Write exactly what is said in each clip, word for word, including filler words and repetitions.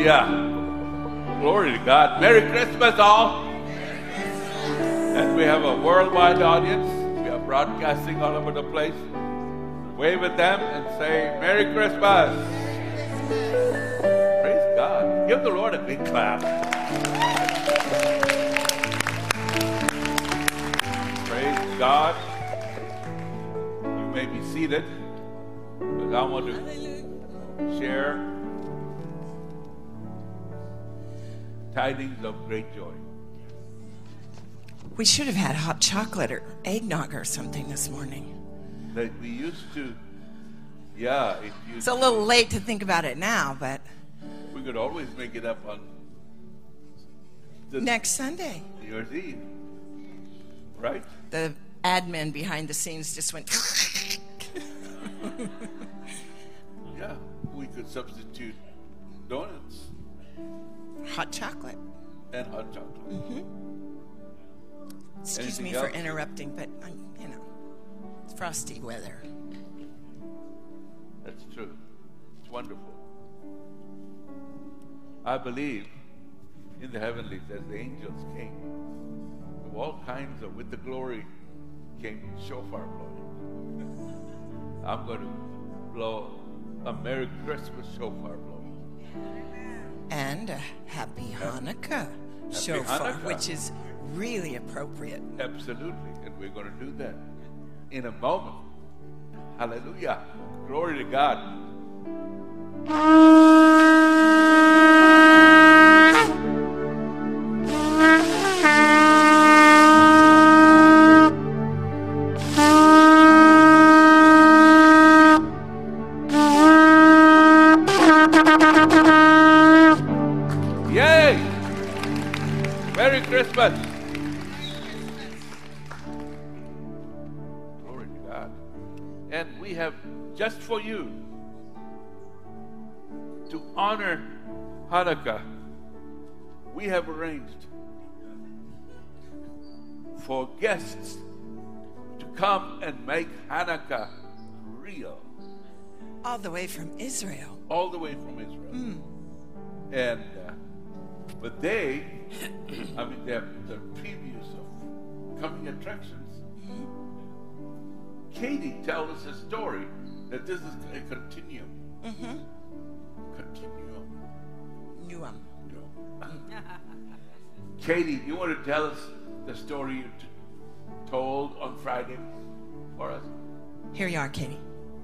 Hallelujah. Glory to God. Merry Christmas, all. And we have a worldwide audience. We are broadcasting all over the place. Wave at them and say, Merry Christmas. Praise God. Give the Lord a big clap. Praise God. You may be seated, but I want to share tidings of great joy. We should have had hot chocolate or eggnog or something this morning. That we used to, yeah. It used It's a little late to think about it now, but we could always make it up on the next Sunday. New Year's Eve, right? The admin behind the scenes just went. Yeah, we could substitute donuts. Hot chocolate. And hot chocolate. Mm-hmm. Excuse Anything me else? for interrupting, but I'm, you know, it's frosty weather. That's true. It's wonderful. I believe in the heavenlies as the angels came, of all kinds of, with the glory came shofar blowing. I'm going to blow a Merry Christmas shofar blowing. And a Happy Hanukkah Happy shofar, Hanukkah. which is really appropriate. Absolutely. And we're going to do that in a moment. Hallelujah. Glory to God. Yay! Merry Christmas. Glory to God. And we have, just for you, to honor Hanukkah, we have arranged for guests to come and make Hanukkah real. All the way from Israel. All the way from Israel. Mm. And, uh, but they, I mean, they're, they're previews of coming attractions. Katie tells us a story that this is a continuum. Mm-hmm. Continuum. Newham. No. Katie, you want to tell us the story you t- told on Friday for us? Here you are, Katie.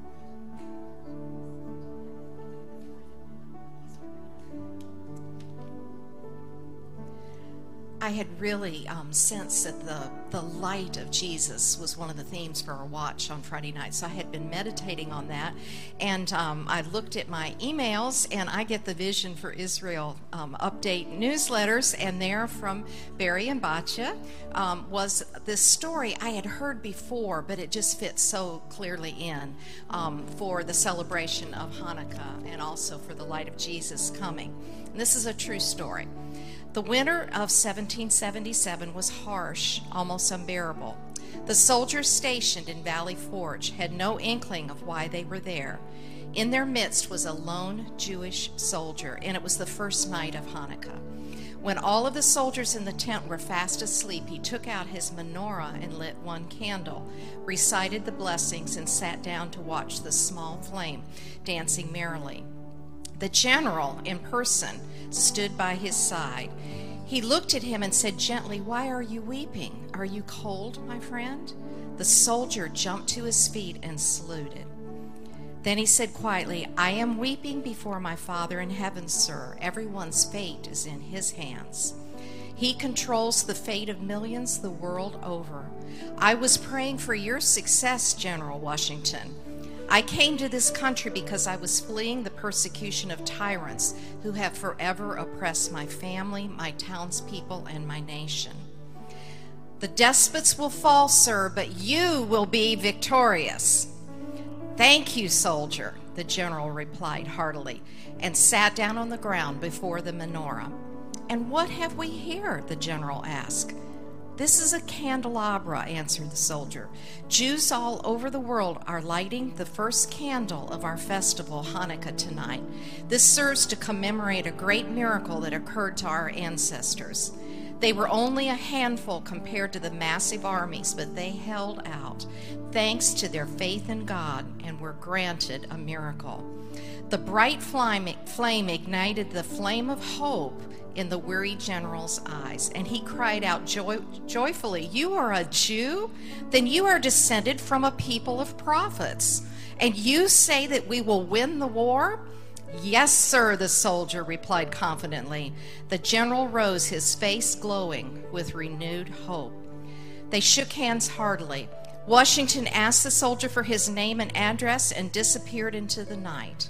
I had really um, sensed that the, the light of Jesus was one of the themes for our watch on Friday night. So I had been meditating on that. And um, I looked at my emails, and I get the Vision for Israel um, update newsletters. And there from Barry and Batya um, was this story I had heard before, but it just fits so clearly in um, for the celebration of Hanukkah and also for the light of Jesus coming. And this is a true story. The winter of seventeen seventy-seven was harsh, almost unbearable. The soldiers stationed in Valley Forge had no inkling of why they were there. In their midst was a lone Jewish soldier, and it was the first night of Hanukkah. When all of the soldiers in the tent were fast asleep, he took out his menorah and lit one candle, recited the blessings, and sat down to watch the small flame dancing merrily. The general, in person, stood by his side. He looked at him and said gently, "Why are you weeping? Are you cold, my friend?" The soldier jumped to his feet and saluted. Then he said quietly, "I am weeping before my Father in heaven, sir. Everyone's fate is in his hands. He controls the fate of millions the world over. I was praying for your success, General Washington. I came to this country because I was fleeing the persecution of tyrants who have forever oppressed my family, my townspeople, and my nation. The despots will fall, sir, but you will be victorious." "Thank you, soldier," the general replied heartily, and sat down on the ground before the menorah. "And what have we here?" the general asked. "This is a candelabra," answered the soldier. "Jews all over the world are lighting the first candle of our festival, Hanukkah, tonight. This serves to commemorate a great miracle that occurred to our ancestors. They were only a handful compared to the massive armies, but they held out, thanks to their faith in God, and were granted a miracle." The bright flame, flame ignited the flame of hope in the weary general's eyes, and he cried out joy, joyfully, "You are a Jew? Then you are descended from a people of prophets, and you say that we will win the war?" "Yes, sir," the soldier replied confidently. The general rose, his face glowing with renewed hope. They shook hands heartily. Washington asked the soldier for his name and address and disappeared into the night.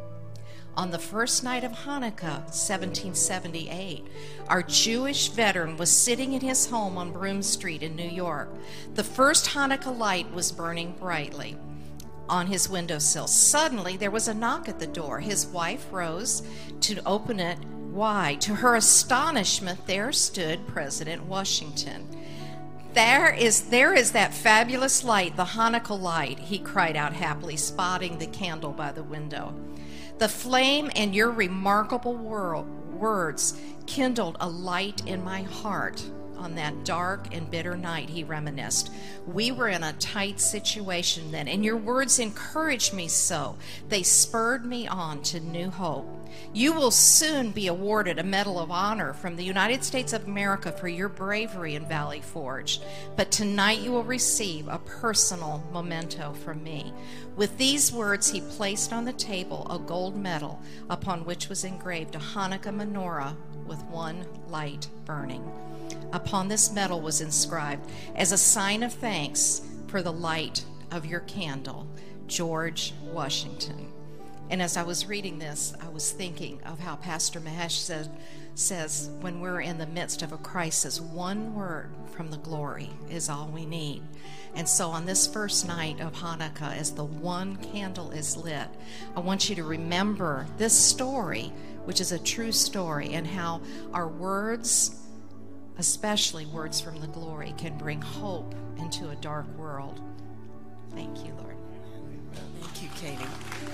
On the first night of Hanukkah, seventeen seventy-eight, our Jewish veteran was sitting in his home on Broome Street in New York. The first Hanukkah light was burning brightly on his windowsill. Suddenly, there was a knock at the door. His wife rose to open it wide. To her astonishment, there stood President Washington. There is, there is that fabulous light, the Hanukkah light," he cried out happily, spotting the candle by the window. "The flame and your remarkable world, words kindled a light in my heart on that dark and bitter night," he reminisced. "We were in a tight situation then, and your words encouraged me so. They spurred me on to new hope. You will soon be awarded a Medal of Honor from the United States of America for your bravery in Valley Forge. But tonight you will receive a personal memento from me." With these words, he placed on the table a gold medal upon which was engraved a Hanukkah menorah with one light burning. Upon this medal was inscribed, "As a sign of thanks for the light of your candle, George Washington." And as I was reading this, I was thinking of how Pastor Mahesh said, says, when we're in the midst of a crisis, one word from the glory is all we need. And so on this first night of Hanukkah, as the one candle is lit, I want you to remember this story, which is a true story, and how our words, especially words from the glory, can bring hope into a dark world. Thank you, Lord. Thank you, Katie.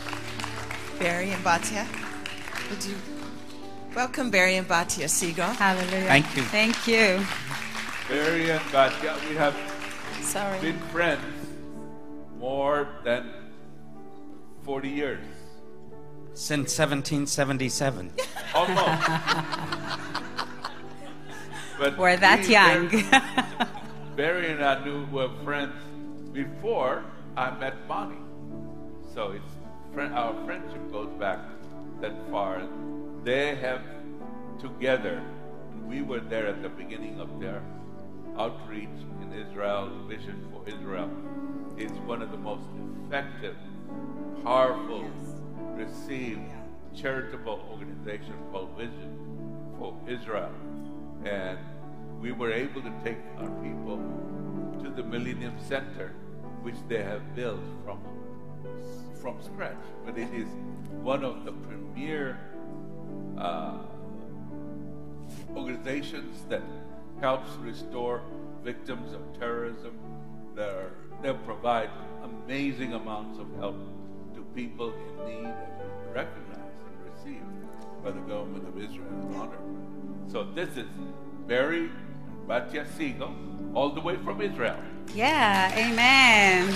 Barry and Batia, would you welcome Barry and Batia Siegel? Hallelujah. Thank you. Thank you. Barry and Batia, we have Sorry. been friends more than forty years. Since seventeen seventy-seven. Almost. But We're that we, young. Barry, Barry and I knew were friends before I met Bonnie. So it's friend, our friendship goes back that far. They have together, we were there at the beginning of their outreach in Israel, Vision for Israel. It's one of the most effective, powerful, received, charitable organization called Vision for Israel. And we were able to take our people to the Millennium Center, which they have built from from scratch. But it is one of the premier uh, organizations that helps restore victims of terrorism. They're, they provide amazing amounts of help to people in need and recognized and received by the government of Israel and honored. So this is Barry and Batia Siegel, all the way from Israel. Yeah, amen.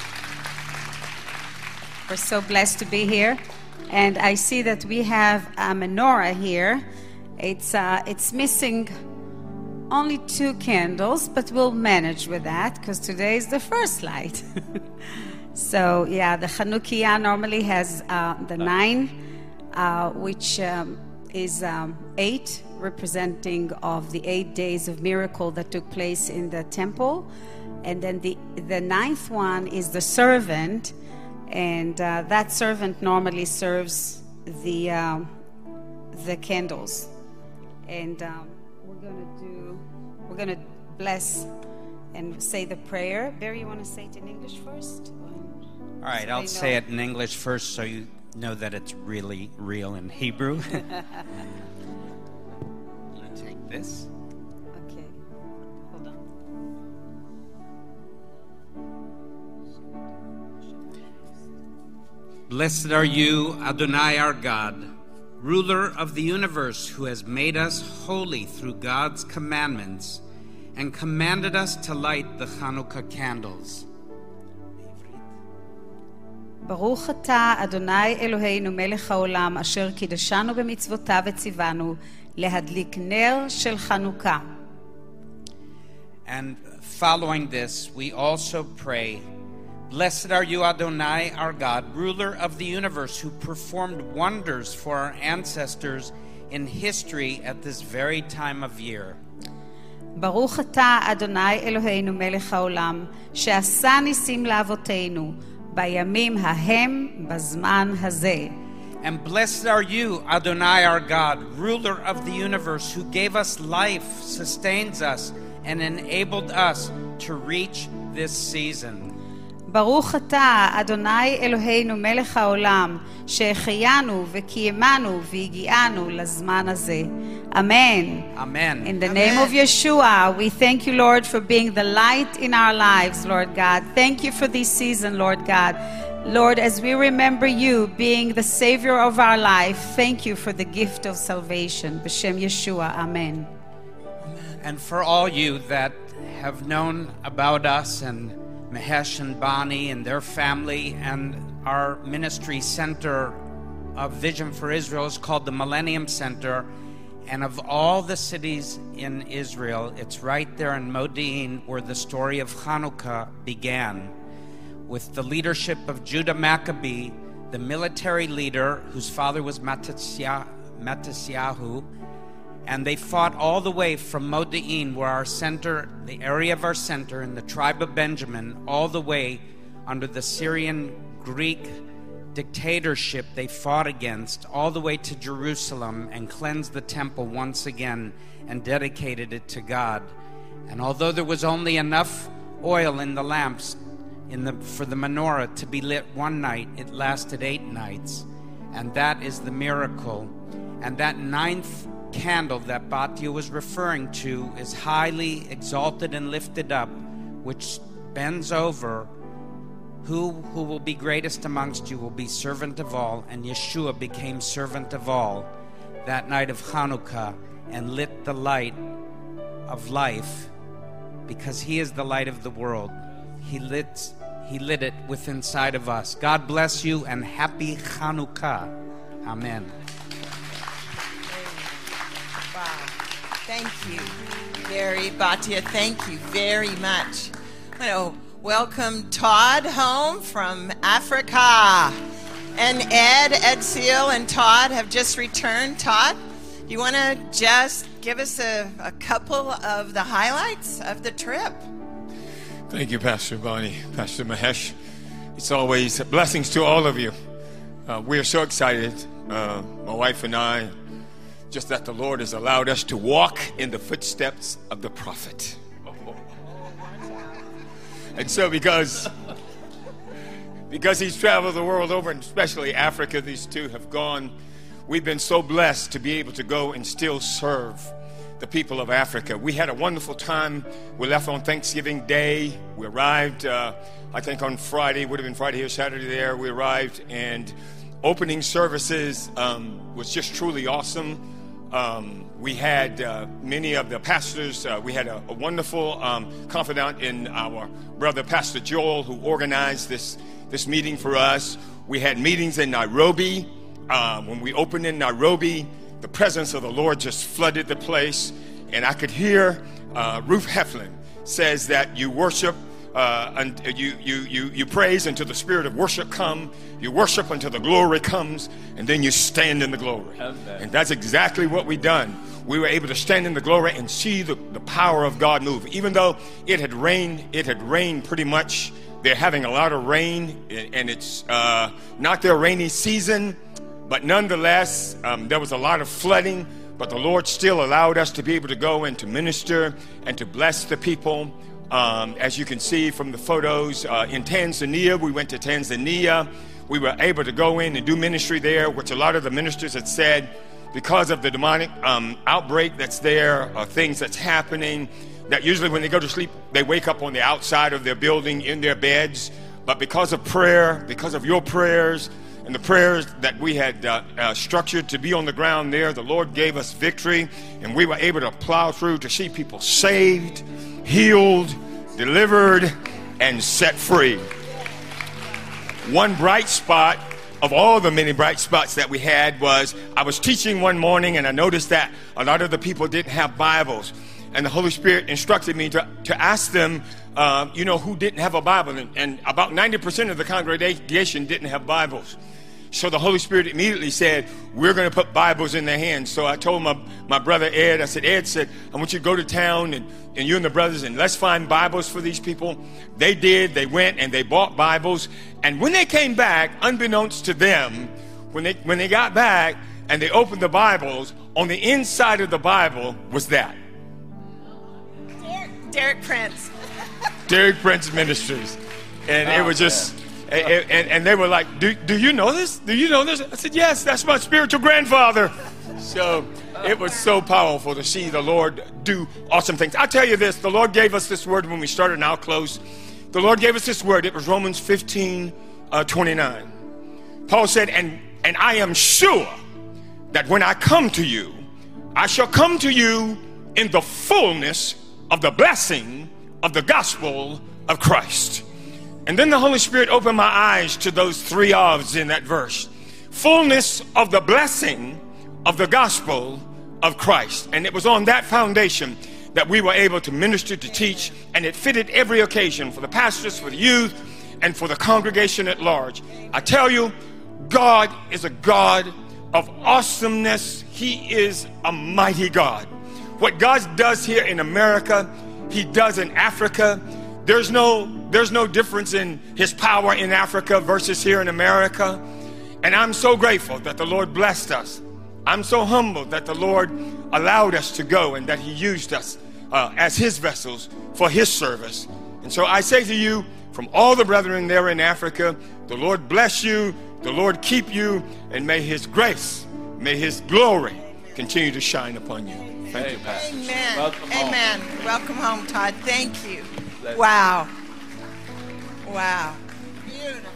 We're so blessed to be here. And I see that we have a menorah here. It's uh, it's missing only two candles, but we'll manage with that because today is the first light. So, yeah, the Chanukiah normally has uh, the nine, uh, which um, is um, eight, representing of the eight days of miracle that took place in the temple. And then the, the ninth one is the servant, and uh, that servant normally serves the, um, the candles. And um, we're going to do, we're going to bless and say the prayer. Barry, you want to say it in English first? All right, So I'll they say know. it in English first so you know that it's really real in Hebrew. I'm going to take this. Okay, hold on. Blessed are you, Adonai our God, ruler of the universe, who has made us holy through God's commandments and commanded us to light the Hanukkah candles. ברוך אתה, אדוני אלוהינו מלך העולם, אשר קידשנו במצוותיו וציוונו להדליק נר של חנוכה. And following this, we also pray, Blessed are you, Adonai, our God, ruler of the universe, who performed wonders for our ancestors in history at this very time of year. ברוך אתה, אדוני אלוהינו מלך העולם, שעשה ניסים לאבותינו, בימים ההם בזמן הזה. And blessed are you, Adonai, our God, ruler of the universe, who gave us life, sustains us, and enabled us to reach this season. ברוך אתה, אדוני אלוהינו מלך העולם, שהחיינו וקיימנו והגיענו לזמן הזה. Amen. Amen. In the Amen. name of Yeshua, we thank you, Lord, for being the light in our lives, Lord God. Thank you for this season, Lord God. Lord, as we remember you being the Savior of our life, thank you for the gift of salvation. B'Shem Yeshua. Amen. And for all you that have known about us and Mahesh and Bani and their family, and our ministry center of Vision for Israel is called the Millennium Center. And of all the cities in Israel, it's right there in Modi'in where the story of Hanukkah began, with the leadership of Judah Maccabee, the military leader whose father was Mattitya- Mattisyahu. And they fought all the way from Modi'in, where our center, the area of our center in the tribe of Benjamin, all the way under the Syrian Greek dictatorship they fought against, all the way to Jerusalem, and cleansed the temple once again and dedicated it to God. And although there was only enough oil in the lamps in the, for the menorah to be lit one night, it lasted eight nights. And that is the miracle. And that ninth candle that Batya was referring to is highly exalted and lifted up, which bends over. Who who will be greatest amongst you will be servant of all, and Yeshua became servant of all that night of Hanukkah and lit the light of life, because he is the light of the world. He lit he lit it within inside of us. God bless you and happy Hanukkah. Amen. Wow. Thank you, Gary, Batya. Thank you very much. I know. Welcome Todd home from Africa. And Ed, Ed Seal and Todd have just returned. Todd, do you want to just give us a, a couple of the highlights of the trip? Thank you, Pastor Bonnie, Pastor Mahesh. It's always blessings to all of you. Uh, we are so excited, uh, my wife and I, just that the Lord has allowed us to walk in the footsteps of the prophet. And so because, because he's traveled the world over, and especially Africa, these two have gone, we've been so blessed to be able to go and still serve the people of Africa. We had a wonderful time. We left on Thanksgiving Day. We arrived, uh, I think on Friday, would have been Friday or Saturday there. We arrived, and opening services um, was just truly awesome. Um, we had uh, many of the pastors. Uh, we had a, a wonderful um, confidant in our brother, Pastor Joel, who organized this, this meeting for us. We had meetings in Nairobi. Uh, when we opened in Nairobi, the presence of the Lord just flooded the place. And I could hear uh, Ruth Heflin says that you worship, uh, and you, you, you, you praise until the spirit of worship come. You worship until the glory comes, and then you stand in the glory. Amen. And that's exactly what we done. We were able to stand in the glory and see the, the power of God move. Even though it had rained, it had rained pretty much. They're having a lot of rain, and it's uh, not their rainy season, but nonetheless, um, there was a lot of flooding. But the Lord still allowed us to be able to go and to minister and to bless the people. Um, as you can see from the photos, uh, in Tanzania, we went to Tanzania. We were able to go in and do ministry there, which a lot of the ministers had said, because of the demonic um, outbreak that's there, uh, things that's happening, that usually when they go to sleep, they wake up on the outside of their building in their beds. But because of prayer, because of your prayers, and the prayers that we had uh, uh, structured to be on the ground there, the Lord gave us victory, and we were able to plow through to see people saved, healed, delivered, and set free. One bright spot of all the many bright spots that we had was I was teaching one morning, and I noticed that a lot of the people didn't have Bibles. And the Holy Spirit instructed me to, to ask them, uh, you know, who didn't have a Bible. And, and about ninety percent of the congregation didn't have Bibles. So the Holy Spirit immediately said, we're going to put Bibles in their hands. So I told my, my brother Ed, I said, Ed said, I want you to go to town, and, and you and the brothers, and let's find Bibles for these people. They did. They went and they bought Bibles. And when they came back, unbeknownst to them, when they, when they got back and they opened the Bibles, on the inside of the Bible was that. Derek Prince. Derek Prince Ministries. And oh, it was just, and, and, and they were like, do, do you know this? Do you know this? I said, yes, that's my spiritual grandfather. So it was so powerful to see the Lord do awesome things. I'll tell you this, the Lord gave us this word when we started, and I'll close. The Lord gave us this word. It was Romans fifteen, twenty-nine. Paul said, and, and I am sure that when I come to you, I shall come to you in the fullness of the blessing of the gospel of Christ. And then the Holy Spirit opened my eyes to those three ofs in that verse. Fullness of the blessing of the gospel of Christ. And it was on that foundation that we were able to minister, to teach, and it fitted every occasion for the pastors, for the youth, and for the congregation at large. I tell you, God is a God of awesomeness. He is a mighty God. What God does here in America, He does in Africa. There's no, there's no difference in His power in Africa versus here in America. And I'm so grateful that the Lord blessed us. I'm so humbled that the Lord allowed us to go and that He used us uh, as His vessels for His service. And so I say to you, from all the brethren there in Africa, the Lord bless you, the Lord keep you, and may His grace, may His glory continue to shine upon you. Thank you, Pastor. Amen. Welcome Amen. home. Welcome home, Todd. Thank you. Bless Wow. Wow. Beautiful.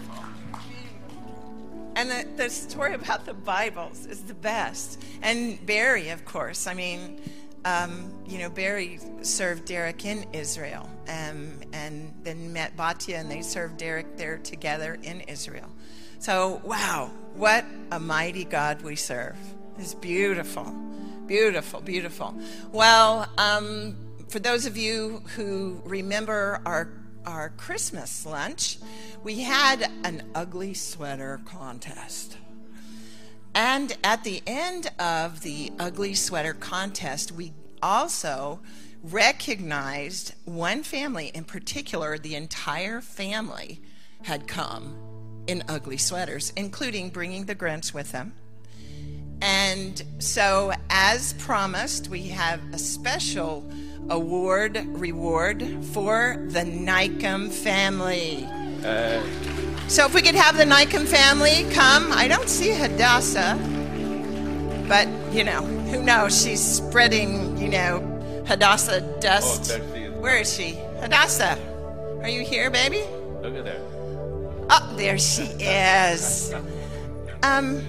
And the, the story about the Bibles is the best. And Barry, of course. I mean, um, you know, Barry served Derek in Israel, um, and then met Batia, and they served Derek there together in Israel. So, wow, what a mighty God we serve. It's beautiful. Beautiful, beautiful. Well, um, for those of you who remember our our Christmas lunch, we had an ugly sweater contest. And at the end of the ugly sweater contest, we also recognized one family in particular. The entire family had come in ugly sweaters, including bringing the Grinch with them. And so, as promised, we have a special award reward for the Nycum family. Uh, So if we could have the Nycum family come. I don't see Hadassah, but, you know, who knows? She's spreading, you know, Hadassah dust. Oh, there she is. Where is she? Hadassah, are you here, baby? look at there. Oh, there she is. Um.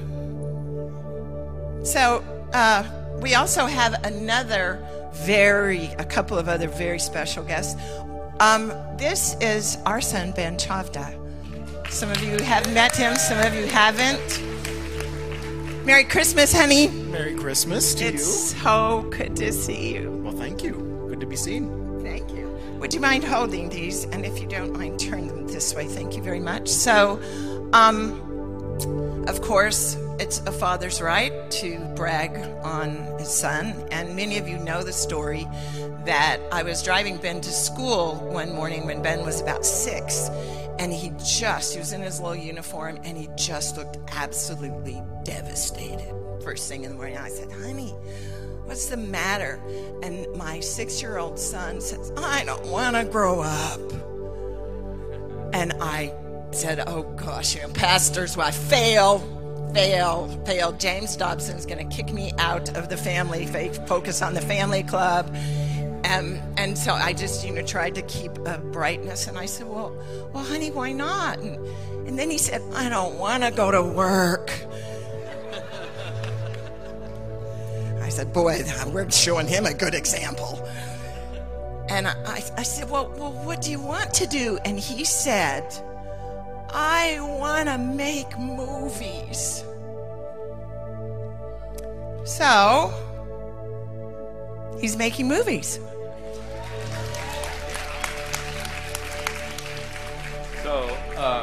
So uh, we also have another very, a couple of other very special guests. Um, this is our son, Ben Chavda. Some of you have met him, some of you haven't. Merry Christmas, honey. Merry Christmas to It's you. so good to see you. Well, thank you. Good to be seen. Thank you. Would you mind holding these? And if you don't mind, turn them this way. Thank you very much. So, um, of course, it's a father's right to brag on his son. And many of you know the story that I was driving Ben to school one morning when Ben was about six. And he just, he was in his little uniform, and he just looked absolutely devastated first thing in the morning. I said, honey, what's the matter? And my six-year-old son says, I don't want to grow up. And I said, oh, gosh, you know, pastor's wife, fail, fail, fail. James Dobson's going to kick me out of the family, focus on the family club. Um, and so I just, you know, tried to keep a brightness. And I said, well, well, honey, why not? And, and then he said, I don't want to go to work. I said, boy, we're showing him a good example. And I, I, I said, well, well, what do you want to do? And he said, I want to make movies. So, he's making movies. So, um,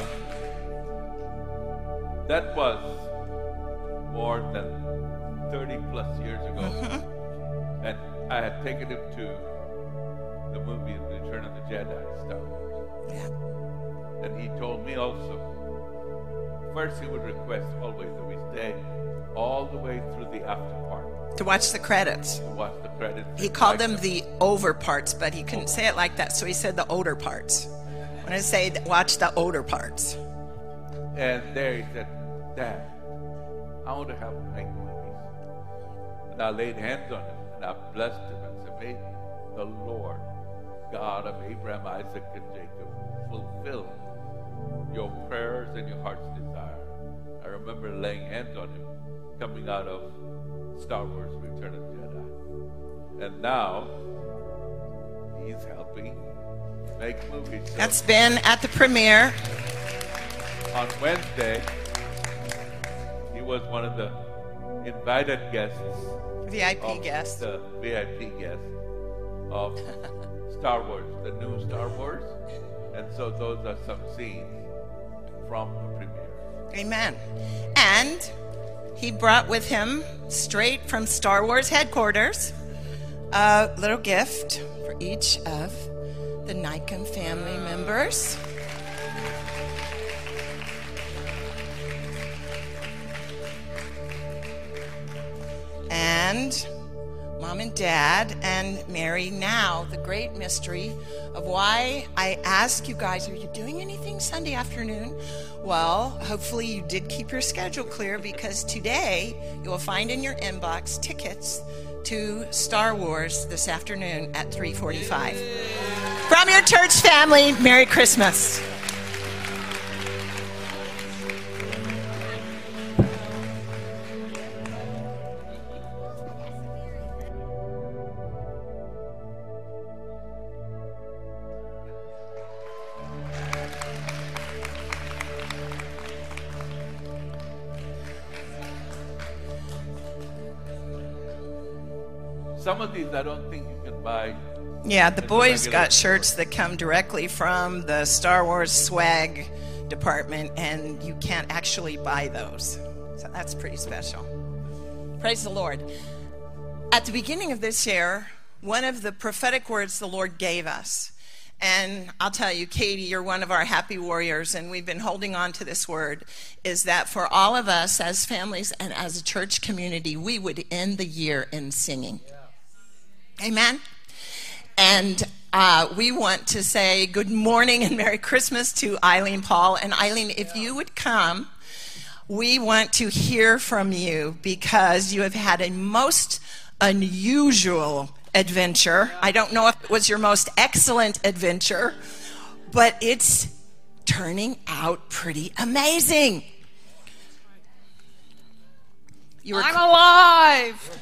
that was more than thirty plus years ago. Mm-hmm. And I had taken him to the movie Return of the Jedi, Star Wars. Yeah. And he told me also, first he would request always that we stay all the way through the after part. To watch the credits. To watch the credits. He called them the over parts, but he couldn't say it like that, so he said the odor parts. When I say watch the odor parts. And there he said, Dad, I want to help make movies. And I laid hands on him, and I blessed him and said, may the Lord, God of Abraham, Isaac, and Jacob, fulfill your prayers and your heart's desire. I remember laying hands on him coming out of Star Wars Return of the Jedi. And now he's helping make movies. So that's been at the premiere. On Wednesday, he was one of the invited guests. V I P guests. The V I P guests of Star Wars, the new Star Wars. And so those are some scenes from the premiere. Amen. And he brought with him, straight from Star Wars headquarters, a little gift for each of the Nikon family members. And Mom and Dad and Mary, now the great mystery of why I ask you guys, are you doing anything Sunday afternoon? Well, hopefully you did keep your schedule clear, because today you will find in your inbox tickets to Star Wars this afternoon at three forty-five. From your church family, Merry Christmas. Some of these I don't think you can buy. Yeah, the in boys regular got shirts that come directly from the Star Wars swag department, and you can't actually buy those. So that's pretty special. Praise the Lord. At the beginning of this year, one of the prophetic words the Lord gave us, and I'll tell you, Katie, you're one of our happy warriors, and we've been holding on to this word, is that for all of us as families and as a church community, we would end the year in singing. Amen? And uh, we want to say good morning and Merry Christmas to Eileen Paul. And Eileen, if you would come, we want to hear from you, because you have had a most unusual adventure. I don't know if it was your most excellent adventure, but it's turning out pretty amazing. You were I'm alive!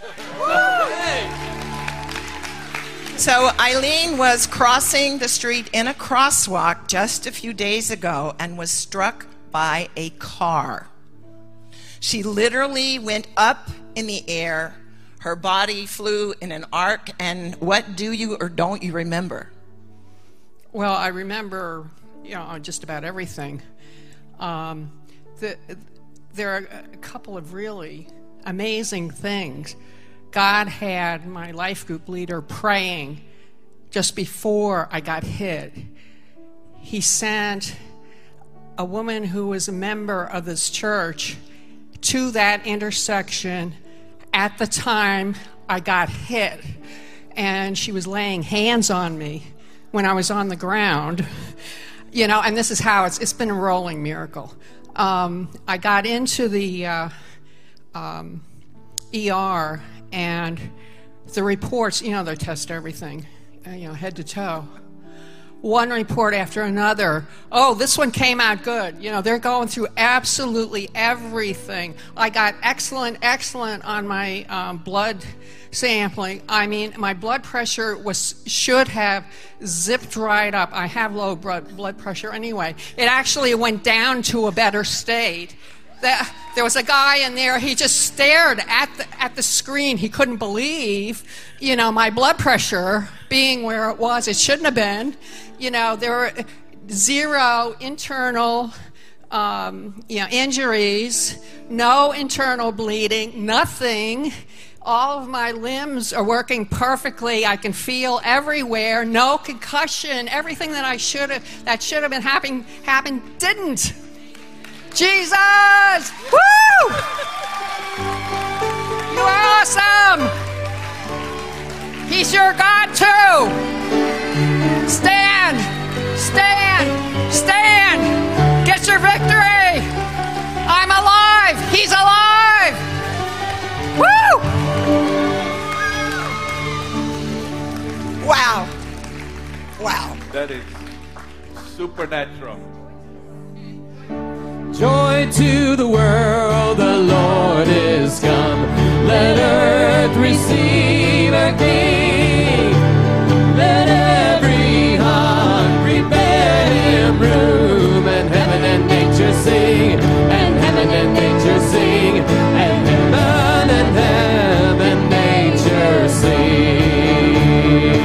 So Eileen was crossing the street in a crosswalk just a few days ago and was struck by a car. She literally went up in the air. Her body flew in an arc. And what do you or don't you remember? Well, I remember, you know, just about everything. Um, the, there are a couple of really amazing things. God had my life group leader praying just before I got hit. He sent a woman who was a member of this church to that intersection at the time I got hit. And she was laying hands on me when I was on the ground. You know, and this is how it's, it's been a rolling miracle. Um, I got into the uh, um, E R, and the reports, you know, they test everything. you know, head to toe. One report after another. Oh, this one came out good. You know, they're going through absolutely everything. I got excellent, excellent on my um, blood sampling. I mean, my blood pressure was should have zipped right up. I have low blood blood pressure anyway. It actually went down to a better state. That, there was a guy in there, he just stared at the, at the screen. He couldn't believe, you know, my blood pressure being where it was. It shouldn't have been. You know, there were zero internal, um, you know, injuries, no internal bleeding, nothing. All of my limbs are working perfectly. I can feel everywhere. No concussion. Everything that I should have, that should have been happening, happened, didn't. Jesus! Woo! You are awesome! He's your God too! Stand! Stand! Stand! Get your victory! I'm alive! He's alive! Woo! Wow. Wow. That is supernatural. Joy to the world, the Lord is come. Let earth receive a King. Let every heart prepare him room. And heaven and nature sing, and heaven and nature sing, and heaven and heaven nature sing.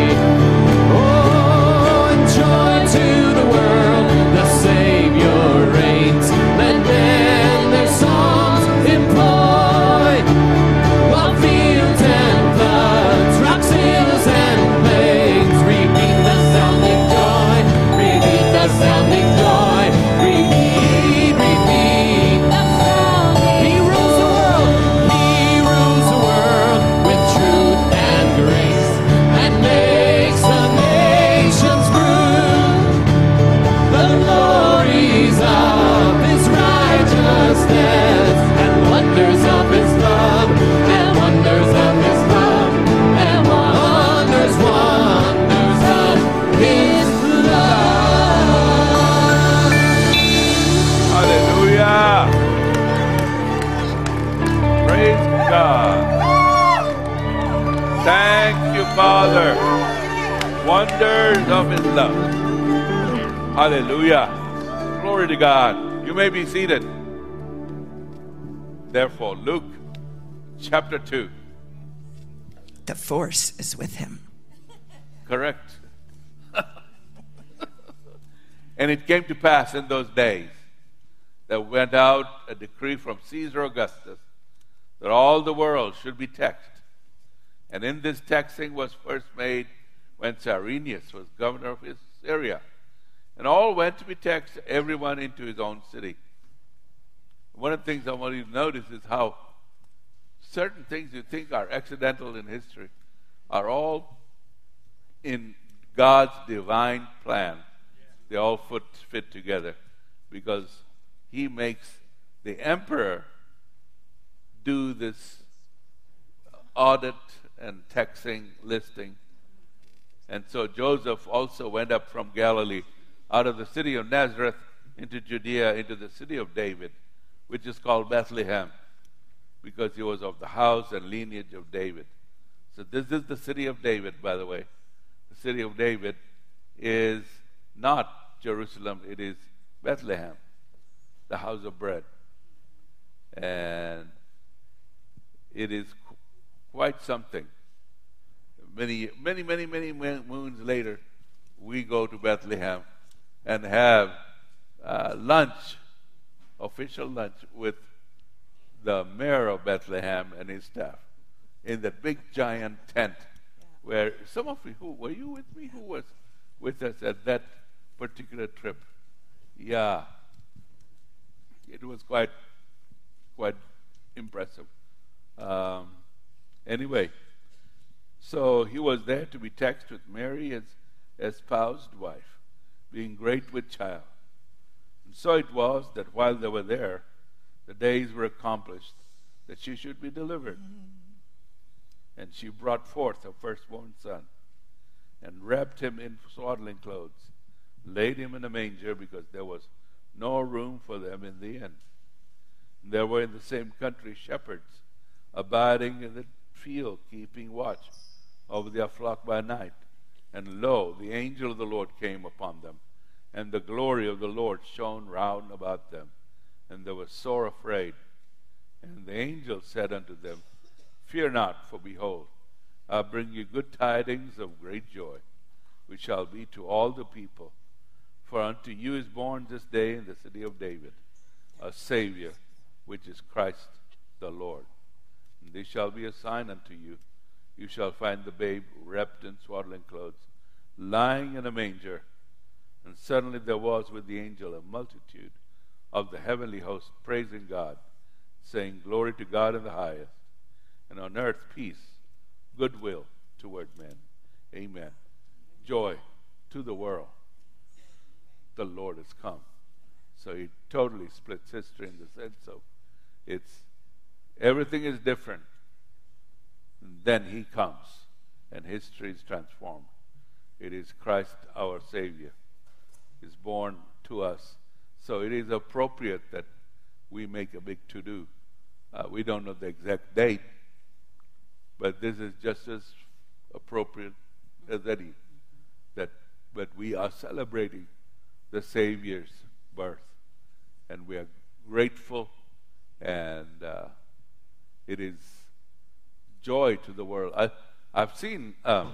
Oh, and joy to the world, the Savior reigns. Let men their songs employ, while fields and floods, rocks, hills, and plains repeat the sounding joy, repeat the sounding joy, repeat, repeat the sounding. He rules the world, he rules the world with truth and grace, and makes the nations prove the glories of his righteousness, and wonders of his love, and wonders of his love, and wonders, wonders of his love. Hallelujah. Praise God. Thank you, Father. Wonders of his love. Hallelujah. Glory to God. You may be seated. Therefore, Luke chapter two. The force is with him. Correct. And it came to pass in those days that went out a decree from Caesar Augustus that all the world should be taxed. And in this taxing was first made when Cyrenius was governor of his Syria. And all went to be taxed, everyone into his own city. One of the things I want you to notice is how certain things you think are accidental in history are all in God's divine plan. They all fit, fit together because he makes the emperor do this audit and taxing listing. And so Joseph also went up from Galilee out of the city of Nazareth into Judea, into the city of David, which is called Bethlehem, because he was of the house and lineage of David. So this is the city of David, by the way. The city of David is not Jerusalem, it is Bethlehem, the house of bread. And it is qu- quite something. Many, many, many, many moons later, we go to Bethlehem and have uh, lunch, official lunch, with the mayor of Bethlehem and his staff in that big giant tent where some of you, who were you with me? Who was with us at that particular trip? Yeah. It was quite, quite impressive. Um, anyway, so he was there to be taxed with Mary, his espoused wife, being great with child. And so it was that while they were there, the days were accomplished that she should be delivered. Mm-hmm. And she brought forth her firstborn son, and wrapped him in swaddling clothes, laid him in a manger because there was no room for them in the inn. There were in the same country shepherds abiding in the field, keeping watch over their flock by night. And lo, the angel of the Lord came upon them, and the glory of the Lord shone round about them, and they were sore afraid. And the angel said unto them, Fear not, for behold, I bring you good tidings of great joy, which shall be to all the people. For unto you is born this day in the city of David a Savior, which is Christ the Lord. And this shall be a sign unto you. You shall find the babe wrapped in swaddling clothes, lying in a manger. And suddenly there was with the angel a multitude of the heavenly host praising God, saying, Glory to God in the highest, and on earth peace, goodwill toward men. Amen. Joy to the world. The Lord has come. So he totally splits history in the sense of it's everything is different. And then he comes and history is transformed. It is Christ our Savior is born to us. So it is appropriate that we make a big to-do. Uh, we don't know the exact date, but this is just as appropriate as any. That, but we are celebrating the Savior's birth, and we are grateful, and uh, it is joy to the world. I, I've seen um,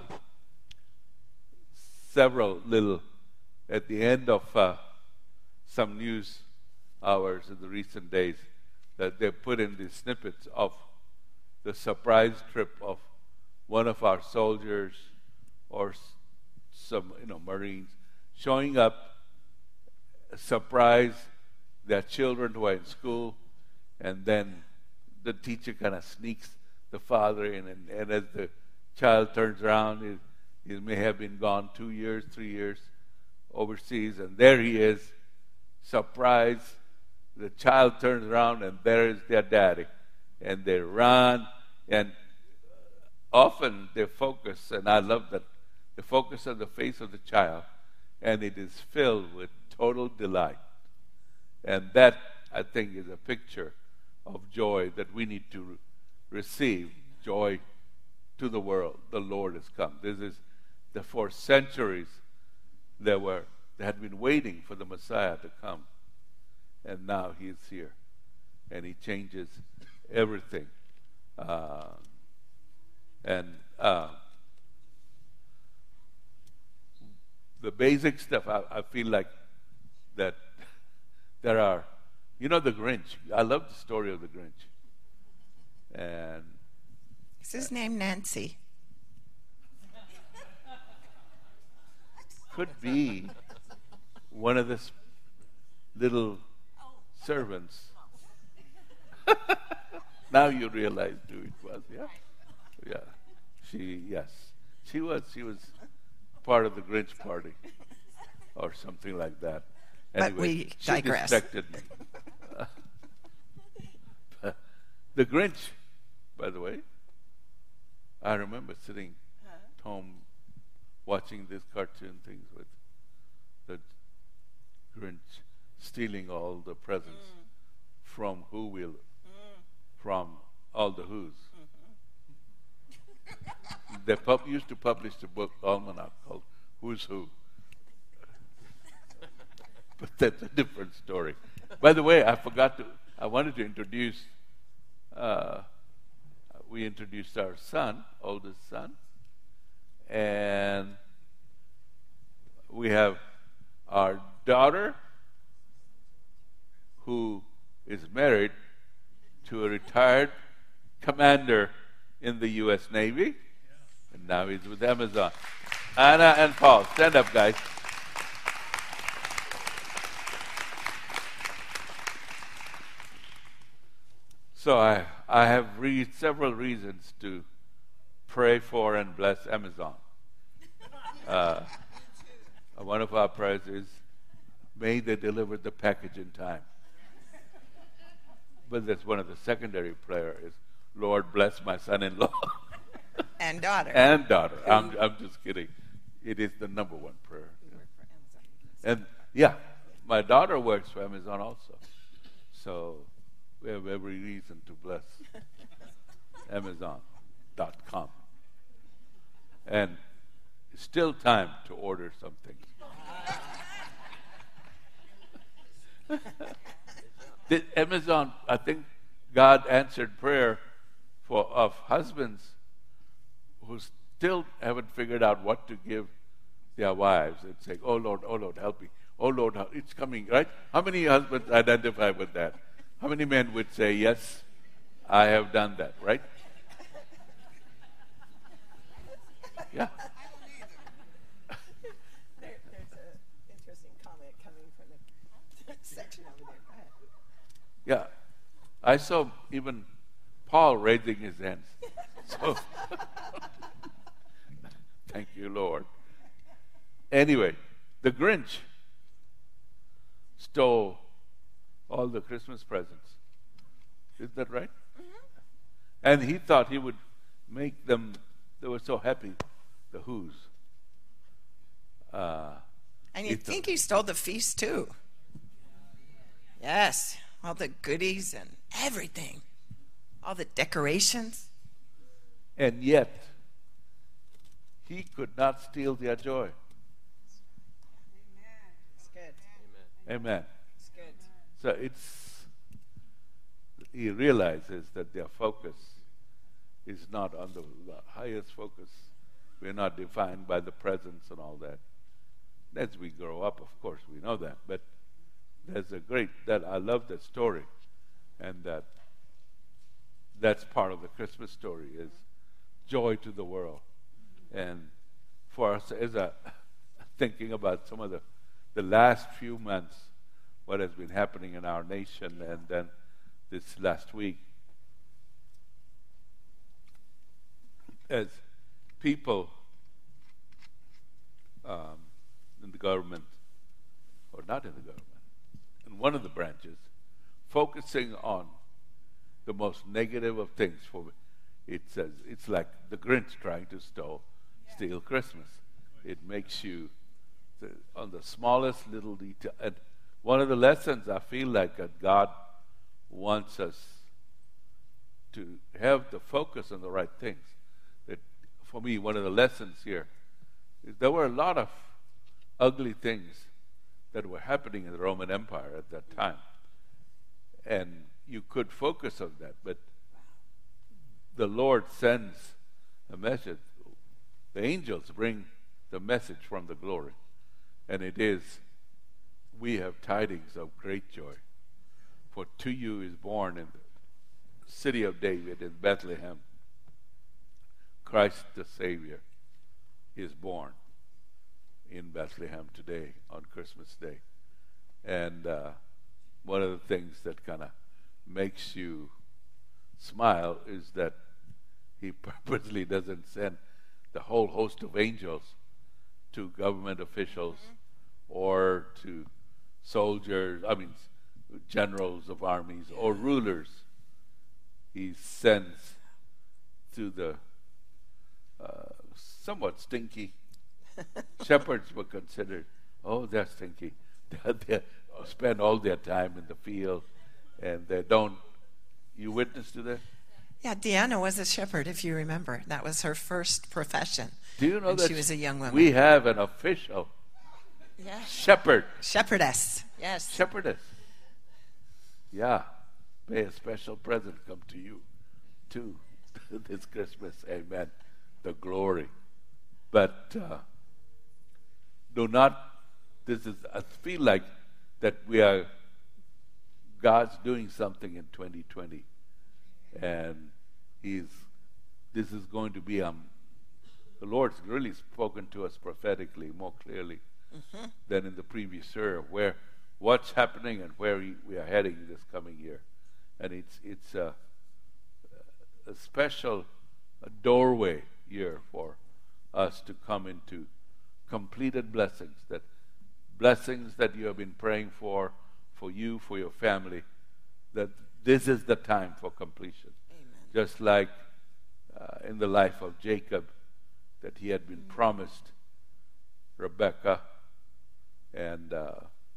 several little, at the end of uh, some news hours in the recent days, that they put in these snippets of the surprise trip of one of our soldiers or some, you know, Marines showing up, surprise their children who are in school, and then the teacher kind of sneaks the father in, and, and as the child turns around, he, he may have been gone two years, three years overseas, and there he is, surprised. The child turns around, and there is their daddy, and they run, and often they focus, and I love that, they focus on the face of the child, and it is filled with total delight. And that, I think, is a picture of joy that we need to re- receive. Joy to the world. The Lord has come. This is the for centuries they were they had been waiting for the Messiah to come, and now he is here, and he changes everything. Uh, and uh, the basic stuff, I, I feel like that there are, you know, the Grinch. I love the story of the Grinch. And is his name Nancy? Could be one of the little servants. Now you realize who it was, yeah? Yeah. She, yes. She was, she was part of the Grinch party or something like that. Anyway, but we she digress. distracted me. Uh, the Grinch, by the way, I remember sitting at home watching these cartoon things with the Grinch stealing all the presents mm. from Who Will, mm. from all the Who's. Mm-hmm. They pub- used to publish a book, almanac, called Who's Who. But that's a different story. By the way, I forgot to, I wanted to introduce, uh, we introduced our son, oldest son, and we have our daughter who is married to a retired commander in the U S Navy, and now he's with Amazon. Anna and Paul, stand up, guys. So I, I have re- several reasons to pray for and bless Amazon. Uh, one of our prayers is, may they deliver the package in time. But that's one of the secondary prayers is, Lord, bless my son-in-law. And daughter. And daughter. I'm, I'm just kidding. It is the number one prayer. And yeah, my daughter works for Amazon also. So we have every reason to bless Amazon dot com. And still time to order something. Did Amazon, I think God answered prayer for of husbands who still haven't figured out what to give their wives. It's like, oh Lord, oh Lord, help me. Oh Lord, it's coming, right? How many husbands identify with that? How many men would say, yes, I have done that, right? Yeah. There, there's an interesting comment coming from the section over there. Go ahead. Yeah. I saw even Paul raising his hands. So, thank you, Lord. Anyway, the Grinch stole all the Christmas presents. Is that right? Mm-hmm. And he thought he would make them, they were so happy, the Who's. Uh, and you think he stole the feast too? Yes, all the goodies and everything, all the decorations. And yet, he could not steal their joy. It's good. Amen. It's good. So it's, he realizes that their focus is not on the, the highest focus. We're not defined by the presence and all that. As we grow up, of course, we know that. But there's a great, that I love that story. And that that's part of the Christmas story is joy to the world. And for us, as a thinking about some of the, the last few months, what has been happening in our nation, and then this last week, as people um, in the government, or not in the government, in one of the branches, focusing on the most negative of things. For it says it's like the Grinch trying to steal, steal Christmas. It makes you the, on the smallest little detail. And one of the lessons I feel like that God wants us to have the focus on the right things. That for me, one of the lessons here is there were a lot of ugly things that were happening in the Roman Empire at that time. And you could focus on that, but the Lord sends a message. The angels bring the message from the glory. And it is, we have tidings of great joy. For to you is born in the city of David in Bethlehem, Christ the Savior is born in Bethlehem today on Christmas Day. And uh, one of the things that kind of makes you smile is that he purposely doesn't send the whole host of angels to government officials or to soldiers, I mean, generals of armies or rulers. He sends to the uh, somewhat stinky shepherds were considered, oh, they're stinky. They, they spend all their time in the field, and they don't. You witness to that? Yeah, Deanna was a shepherd, if you remember. That was her first profession. Do you know when that she was a young woman? We have an official yeah. shepherd. Shepherdess. Yes. Shepherdess. Yeah. May a special present come to you, too, this Christmas. Amen. The glory. But uh, do not, this is, I feel like that we are, God's doing something in twenty twenty. And he's, this is going to be, um, the Lord's really spoken to us prophetically more clearly mm-hmm. than in the previous year, where what's happening and where we, we are heading this coming year. And it's it's a, a special a doorway year for us to come into completed blessings, that blessings that you have been praying for, for you, for your family, that this is the time for completion. Amen. Just like uh, in the life of Jacob, that he had been mm-hmm. promised Rebecca, and uh,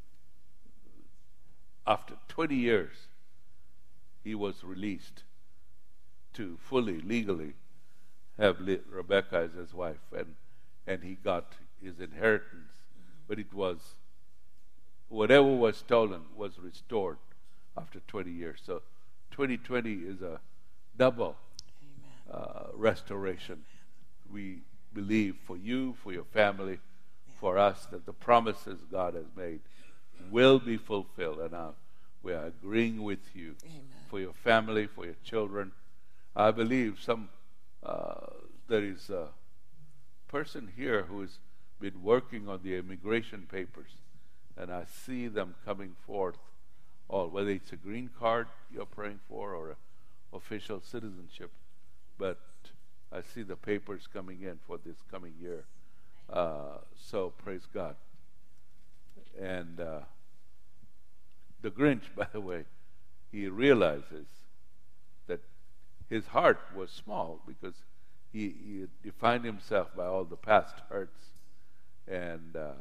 after twenty years, he was released to fully, legally have Rebecca as his wife, and, and he got his inheritance. But it was, whatever was stolen was restored after twenty years. So twenty twenty is a double uh, restoration. We believe for you, for your family, for us, that the promises God has made will be fulfilled. And uh, we are agreeing with you. Amen. For your family, for your children. I believe some uh, there is a person here who has been working on the immigration papers, and I see them coming forth, all whether it's a green card you're praying for or a official citizenship, but I see the papers coming in for this coming year. Uh, so praise God. And uh, the Grinch, by the way, he realizes that his heart was small because he, he defined himself by all the past hurts, and uh,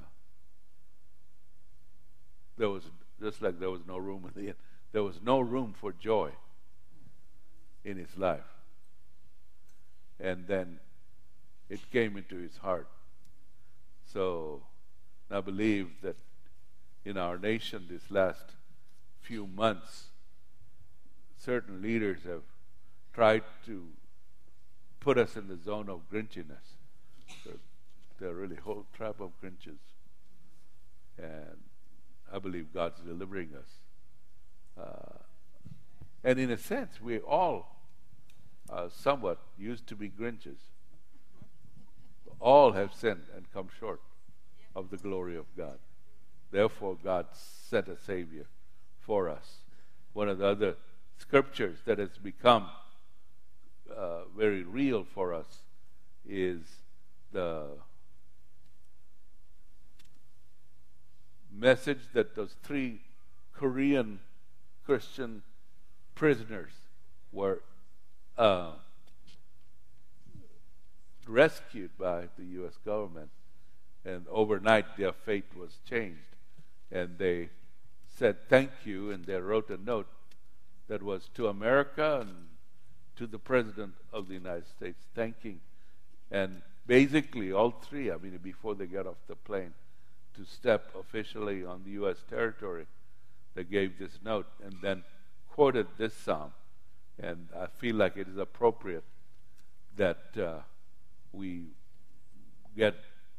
there was, just like there was no room in the end, there was no room for joy in his life. And then it came into his heart. So I believe that in our nation this last few months, certain leaders have tried to put us in the zone of Grinchiness. They're, they're really a whole tribe of Grinches. And I believe God's delivering us. Uh, and in a sense, we all uh, somewhat used to be Grinches. All have sinned and come short of the glory of God. Therefore, God sent a Savior for us. One of the other scriptures that has become uh, very real for us is the message that those three Korean Christian prisoners were uh, rescued by the U S government, and overnight their fate was changed, and they said thank you, and they wrote a note that was to America and to the President of the United States, thanking, and basically all three, I mean, before they got off the plane to step officially on the U S territory, they gave this note and then quoted this psalm. And I feel like it is appropriate that uh, we get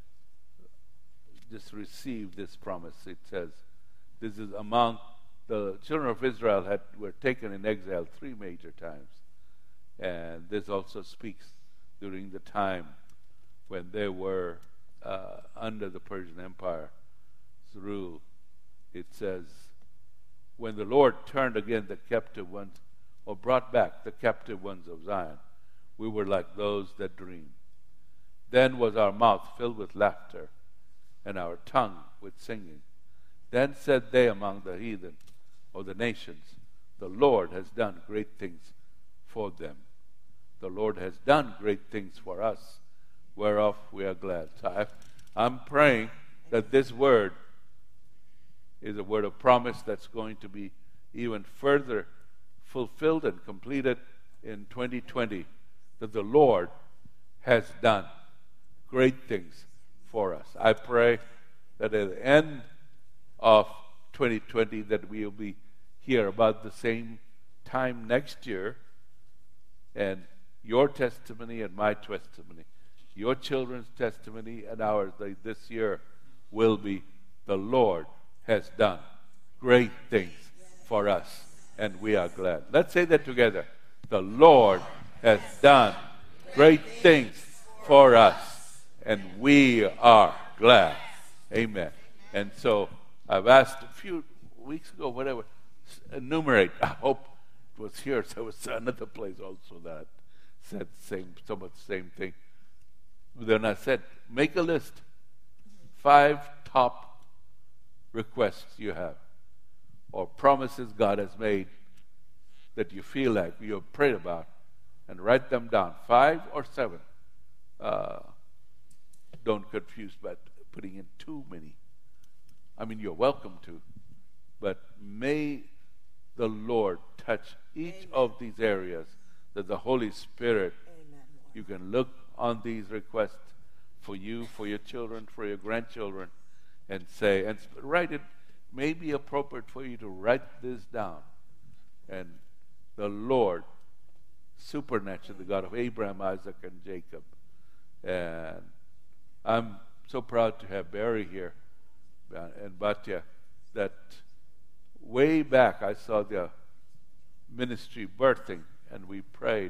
just receive this promise. It says, this is among the children of Israel had were taken in exile three major times. And this also speaks during the time when they were uh, under the Persian Empire's rule. It says, when the Lord turned again the captive ones, or brought back the captive ones of Zion, we were like those that dream. Then was our mouth filled with laughter, and our tongue with singing. Then said they among the heathen, or the nations, the Lord has done great things for them. The Lord has done great things for us, whereof we are glad. So I, I'm praying that this word is a word of promise that's going to be even further fulfilled and completed in twenty twenty, that the Lord has done great things for us. I pray that at the end of twenty twenty that we will be here about the same time next year, and your testimony and my testimony, your children's testimony and ours this year will be, the Lord has done great things for us, and we are glad. Let's say that together. The Lord has done great things for us, and we are glad. Amen. And so I've asked a few weeks ago, whatever, enumerate. I hope it was here. So there was another place also that said same, somewhat the same thing. Then I said, make a list. Five top requests you have, or promises God has made that you feel like you have prayed about, and write them down. Five or seven. Uh, don't confuse, but putting in too many. I mean, you're welcome to, but may the Lord touch each Amen. Of these areas that the Holy Spirit, Amen. You can look on these requests for you, for your children, for your grandchildren, and say, and write it. May be appropriate for you to write this down. And the Lord, supernatural, the God of Abraham, Isaac, and Jacob. And I'm so proud to have Barry here and Batya, that way back I saw the ministry birthing, and we prayed.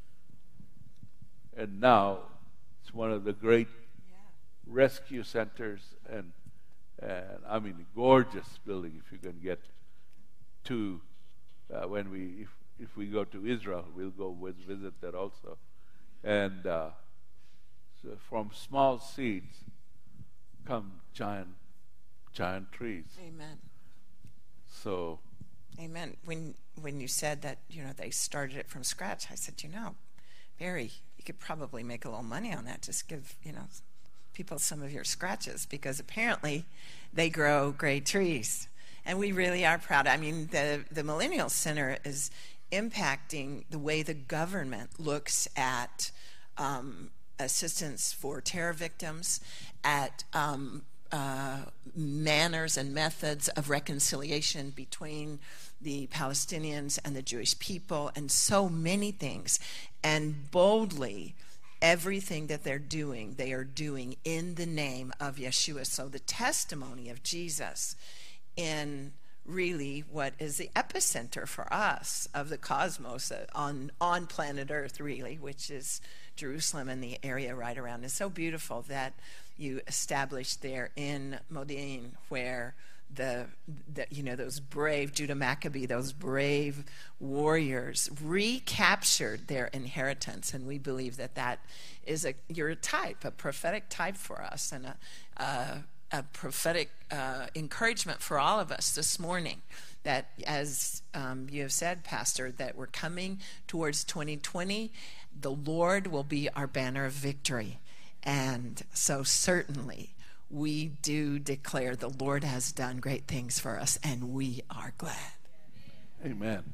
And now it's one of the great yeah. rescue centers, and and I mean, gorgeous building. If you can get to uh, when we if, if we go to Israel, we'll go with, visit that also. And uh, so from small seeds come giant giant trees. Amen. So. Amen. When when you said that, you know, they started it from scratch, I said, you know, Barry, you could probably make a little money on that. Just give, you know, people some of your scratches, because apparently they grow great trees. And we really are proud. I mean, the, the Millennial Center is impacting the way the government looks at um, assistance for terror victims, at um, uh, manners and methods of reconciliation between the Palestinians and the Jewish people, and so many things. And boldly, everything that they're doing, they are doing in the name of Yeshua. So the testimony of Jesus in really what is the epicenter for us of the cosmos on, on planet Earth, really, which is Jerusalem and the area right around. It's so beautiful that you established there in Modi'in, where the, the you know, those brave Judah Maccabee, those brave warriors recaptured their inheritance. And we believe that that is a, you're a type, a prophetic type for us, and a, a, a prophetic uh, encouragement for all of us this morning. That, as um, you have said, Pastor, that we're coming towards twenty twenty. The Lord will be our banner of victory. And so certainly we do declare the Lord has done great things for us, and we are glad. Amen.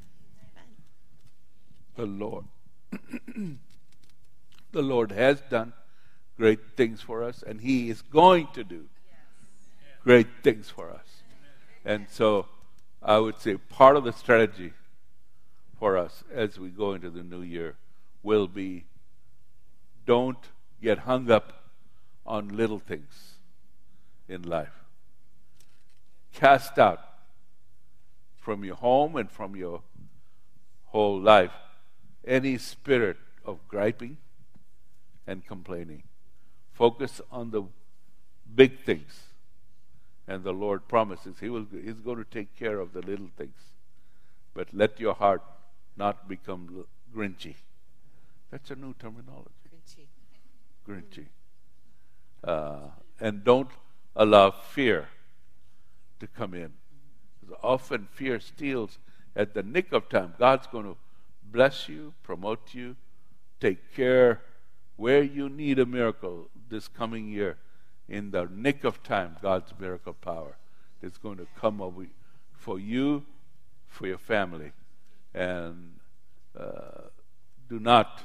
The Lord. The Lord has done great things for us, and He is going to do great things for us. And so I would say part of the strategy for us as we go into the new year will be, don't get hung up on little things in life. Cast out from your home and from your whole life any spirit of griping and complaining. Focus on the big things. And the Lord promises He will, He's going to take care of the little things. But let your heart not become grinchy. That's a new terminology. Grinchy. Uh, and don't allow fear to come in. Because often fear steals at the nick of time. God's going to bless you, promote you, take care where you need a miracle this coming year. In the nick of time, God's miracle power is going to come over for you, for your family. And uh, do not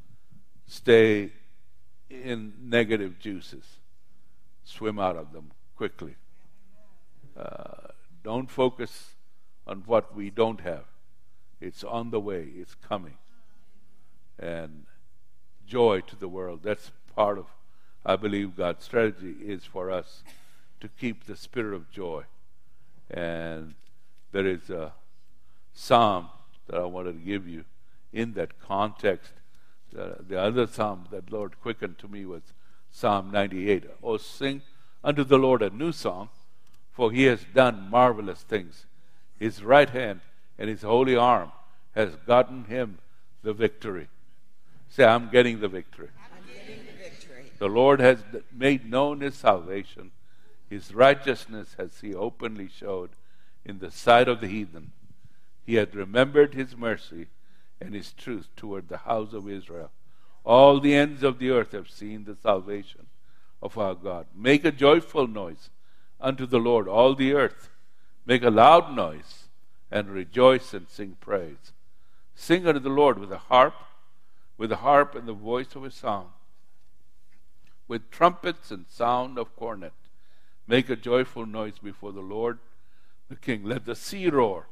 stay in negative juices. Swim out of them quickly. Uh, don't focus on what we don't have. It's on the way. It's coming. And joy to the world. That's part of, I believe, God's strategy is for us to keep the spirit of joy. And there is a psalm that I wanted to give you in that context. The, the other psalm that Lord quickened to me was Psalm ninety-eight. Oh, sing unto the Lord a new song, for He has done marvelous things. His right hand and His holy arm has gotten Him the victory. Say, I'm getting the victory. I'm getting the victory. The Lord has made known His salvation. His righteousness has He openly showed in the sight of the heathen. He had remembered His mercy and His truth toward the house of Israel. All the ends of the earth have seen the salvation of our God. Make a joyful noise unto the Lord, all the earth. Make a loud noise and rejoice and sing praise. Sing unto the Lord with a harp, with a harp and the voice of a song, with trumpets and sound of cornet. Make a joyful noise before the Lord, the King. Let the sea roar,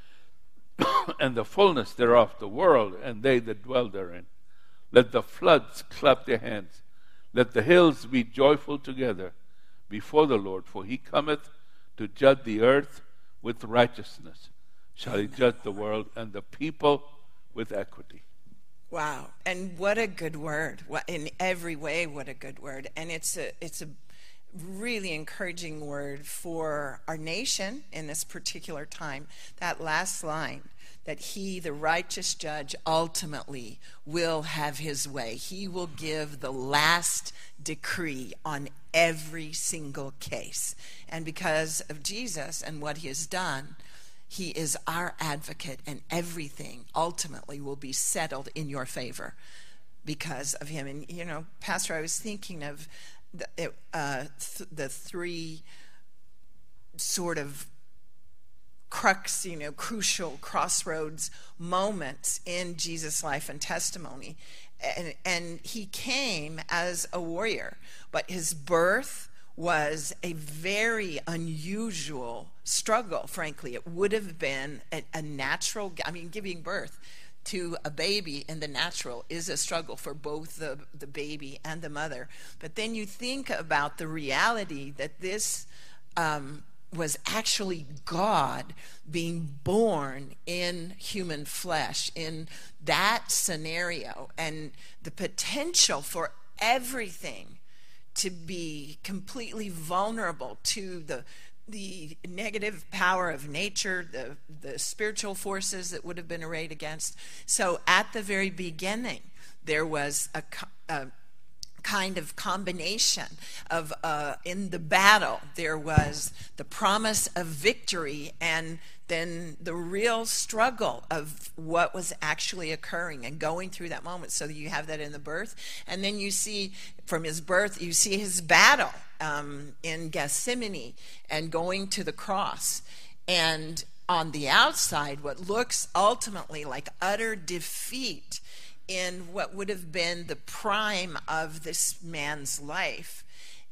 and the fullness thereof, the world, and they that dwell therein. Let the floods clap their hands. Let the hills be joyful together before the Lord, for he cometh to judge the earth with righteousness. Shall he judge the world and the people with equity. Wow. And what a good word. What, in every way, what a good word. And it's a it's a really encouraging word for our nation in this particular time. That last line, that he, the righteous judge, ultimately will have his way. He will give the last decree on every single case. And because of Jesus and what he has done, he is our advocate, and everything ultimately will be settled in your favor because of him. And, you know, Pastor, I was thinking of the, uh, th- the three sort of crux, you know, crucial crossroads moments in Jesus' life and testimony. And, and he came as a warrior, but his birth was a very unusual struggle, frankly. It would have been a, a natural, I mean, giving birth to a baby in the natural is a struggle for both the, the baby and the mother. But then you think about the reality that this um, was actually God being born in human flesh, in that scenario, and the potential for everything to be completely vulnerable to the the negative power of nature, the the spiritual forces that would have been arrayed against. So at the very beginning, there was a, a kind of combination of uh, in the battle, there was the promise of victory, and then the real struggle of what was actually occurring and going through that moment. So you have that in the birth, and then you see from his birth, you see his battle um, in Gethsemane and going to the cross. And on the outside, what looks ultimately like utter defeat in what would have been the prime of this man's life.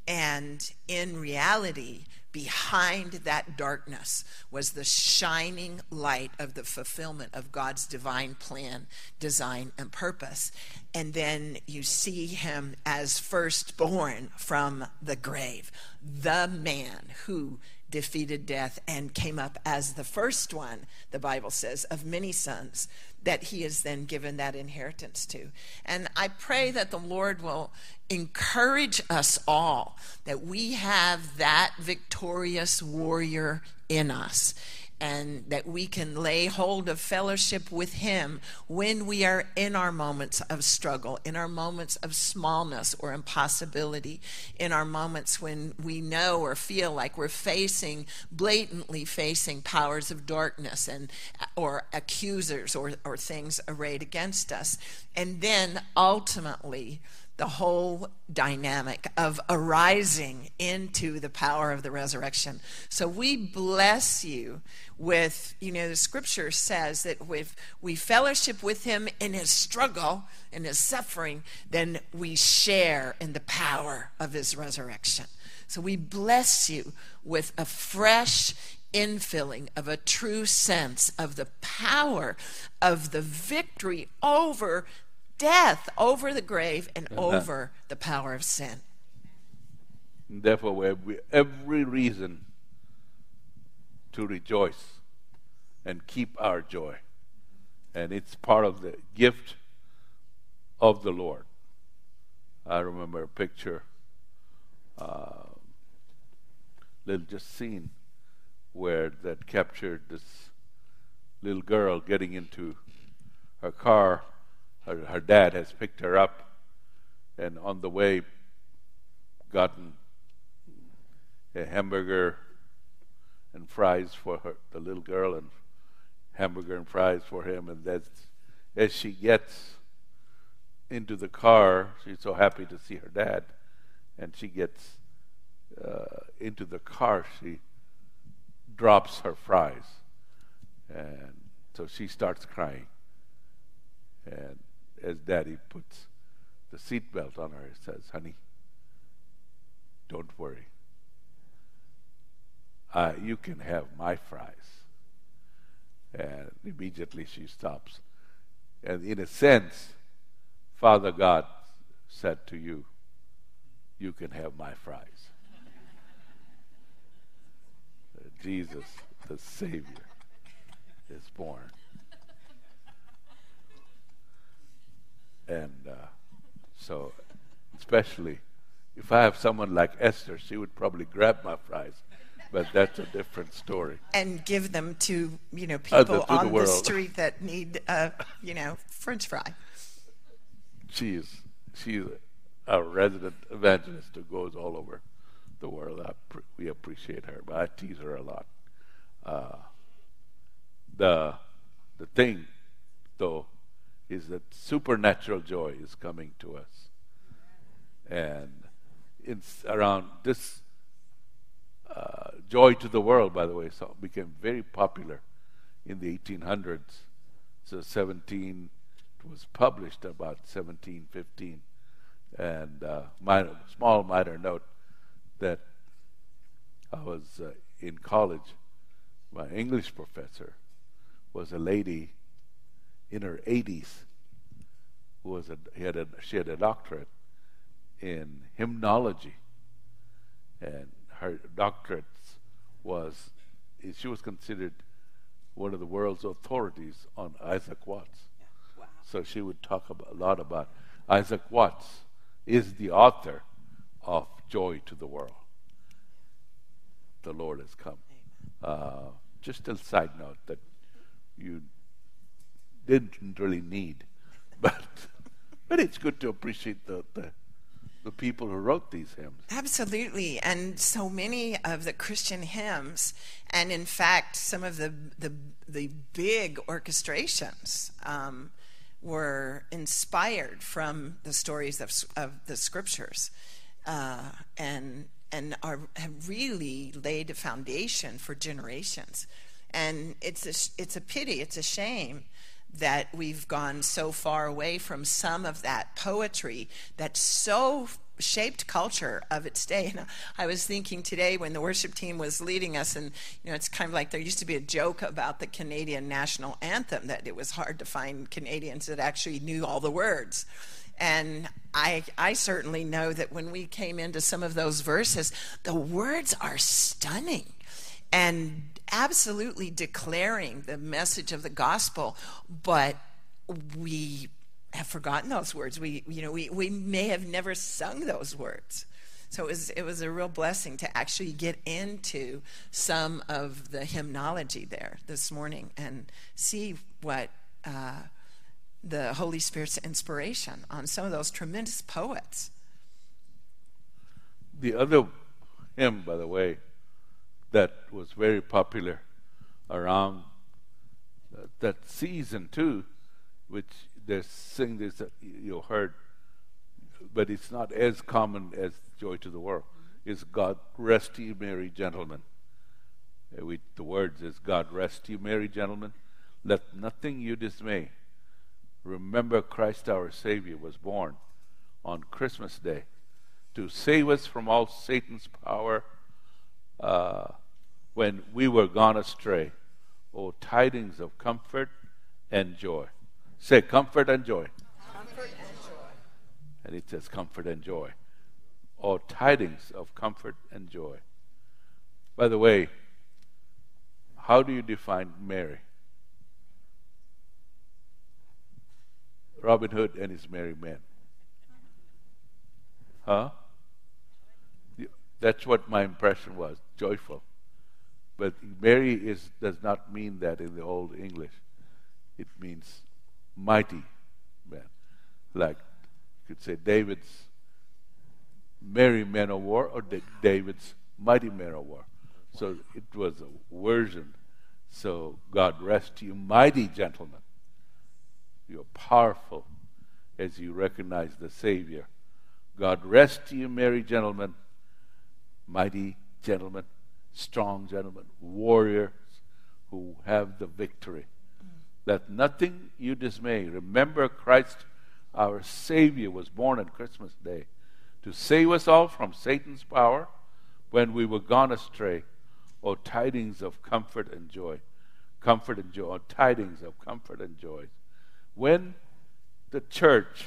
And in reality, behind that darkness was the shining light of the fulfillment of God's divine plan, design, and purpose. And then you see him as firstborn from the grave, the man who defeated death and came up as the first one, the Bible says, of many sons that he is then given that inheritance to. And I pray that the Lord will encourage us all, that we have that victorious warrior in us, and that we can lay hold of fellowship with him when we are in our moments of struggle, in our moments of smallness or impossibility, in our moments when we know or feel like we're facing, blatantly facing powers of darkness and or accusers or, or things arrayed against us. And then ultimately, the whole dynamic of arising into the power of the resurrection. So we bless you with, you know, the scripture says that if we fellowship with him in his struggle, in his suffering, then we share in the power of his resurrection. So we bless you with a fresh infilling of a true sense of the power of the victory over death, over the grave, and Uh-huh. over the power of sin. Therefore, we have every reason to rejoice and keep our joy. And it's part of the gift of the Lord. I remember a picture, uh, little just scene where that captured this little girl getting into her car. Her, her dad has picked her up, and on the way gotten a hamburger and fries for her, the little girl, and hamburger and fries for him. And that's, as she gets into the car, she's so happy to see her dad, and she gets uh, into the car, she drops her fries. And so she starts crying. And as Daddy puts the seatbelt on her, he says, honey, don't worry. Uh, you can have my fries. And immediately she stops. And in a sense, Father God said to you, you can have my fries. Jesus, the Savior, is born. And uh, so, especially, if I have someone like Esther, she would probably grab my fries. But that's a different story. And give them to, you know, Uh, people the- to the on the, world. street that need, uh, you know, French fry. She is she's a resident evangelist who goes all over the world. I pr- we appreciate her, but I tease her a lot. Uh, the the thing, though, is that supernatural joy is coming to us, and it's around this. Uh, Joy to the World, by the way, so became very popular in the eighteen hundreds. So seventeen, it was published about seventeen fifteen. And uh, minor, small minor note that I was uh, in college. My English professor was a lady in her eighties who was a, he had a, she had a doctorate in hymnology, and her doctorate was, she was considered one of the world's authorities on Isaac Watts. Wow. So she would talk about, a lot about Isaac Watts is the author of Joy to the World. The Lord has come. Uh, just a side note that you didn't really need, but but it's good to appreciate the, the the people who wrote these hymns. Absolutely, and so many of the Christian hymns, and in fact, some of the the, the big orchestrations um, were inspired from the stories of, of the scriptures, uh, and and are have really laid a foundation for generations. And it's a, it's a pity, it's a shame that we've gone so far away from some of that poetry that so shaped culture of its day. And I was thinking today when the worship team was leading us, and you know, it's kind of like there used to be a joke about the Canadian national anthem, that it was hard to find Canadians that actually knew all the words. And I, I certainly know that when we came into some of those verses, the words are stunning and absolutely declaring the message of the gospel, but we have forgotten those words. We, you know, we, we may have never sung those words. So it was, it was a real blessing to actually get into some of the hymnology there this morning and see what uh, the Holy Spirit's inspiration on some of those tremendous poets. The other hymn, by the way, that was very popular around uh, that season too, which they sing this that you heard, but it's not as common as Joy to the World. Is God rest ye merry gentlemen. Uh, we, the words is God rest ye merry gentlemen, let nothing you dismay. Remember Christ our Savior was born on Christmas Day to save us from all Satan's power uh, when we were gone astray. Oh, tidings of comfort and joy. Say comfort and joy. Comfort and joy. And it says comfort and joy. Oh, tidings of comfort and joy. By the way, how do you define Mary? Robin Hood and his merry men. Huh? That's what my impression was, joyful. But merry is does not mean that in the Old English. It means mighty men. Like you could say David's merry men of war or David's mighty men of war. So it was a version. So God rest you, mighty gentlemen. You're powerful as you recognize the Savior. God rest you, merry gentlemen, mighty gentlemen, strong gentlemen, warriors who have the victory. Let nothing you dismay. Remember, Christ, our Savior, was born on Christmas Day to save us all from Satan's power when we were gone astray. O tidings of comfort and joy. Comfort and joy. O tidings of comfort and joy. When the church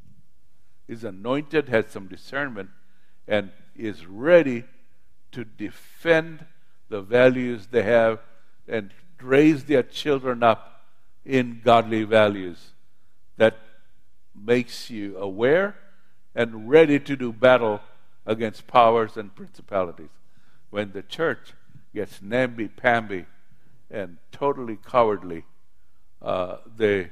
is anointed, has some discernment, and is ready to defend the values they have and raise their children up in godly values, that makes you aware and ready to do battle against powers and principalities. When the church gets namby-pamby and totally cowardly, uh, they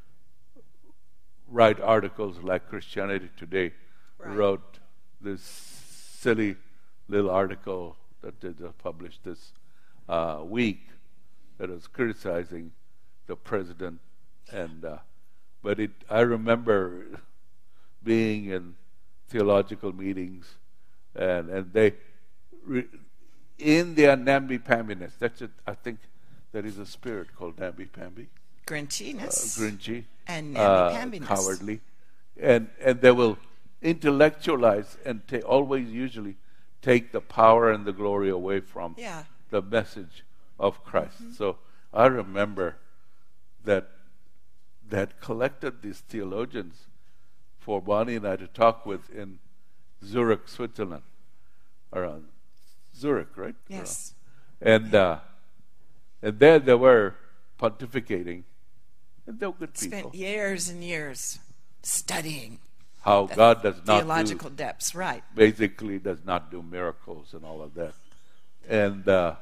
write articles like Christianity Today right. wrote this silly little article that they just published this uh, week that was criticizing the president. And uh, but it, I remember being in theological meetings, and and they re, in their namby-pambiness. That's it. I think there is a spirit called namby-pamby. Grinchiness. Uh, grinchy. And uh, namby-pambiness. Cowardly. And and they will intellectualize and ta- always usually take the power and the glory away from yeah. the message of Christ. Mm-hmm. So I remember that that collected these theologians for Bonnie and I to talk with in Zurich, Switzerland. Around Zurich, right? Yes. Around. And uh, and there they were pontificating, and they were good Spent people. Spent years and years studying how God does not theological do, depths, right? Basically, does not do miracles and all of that, and uh,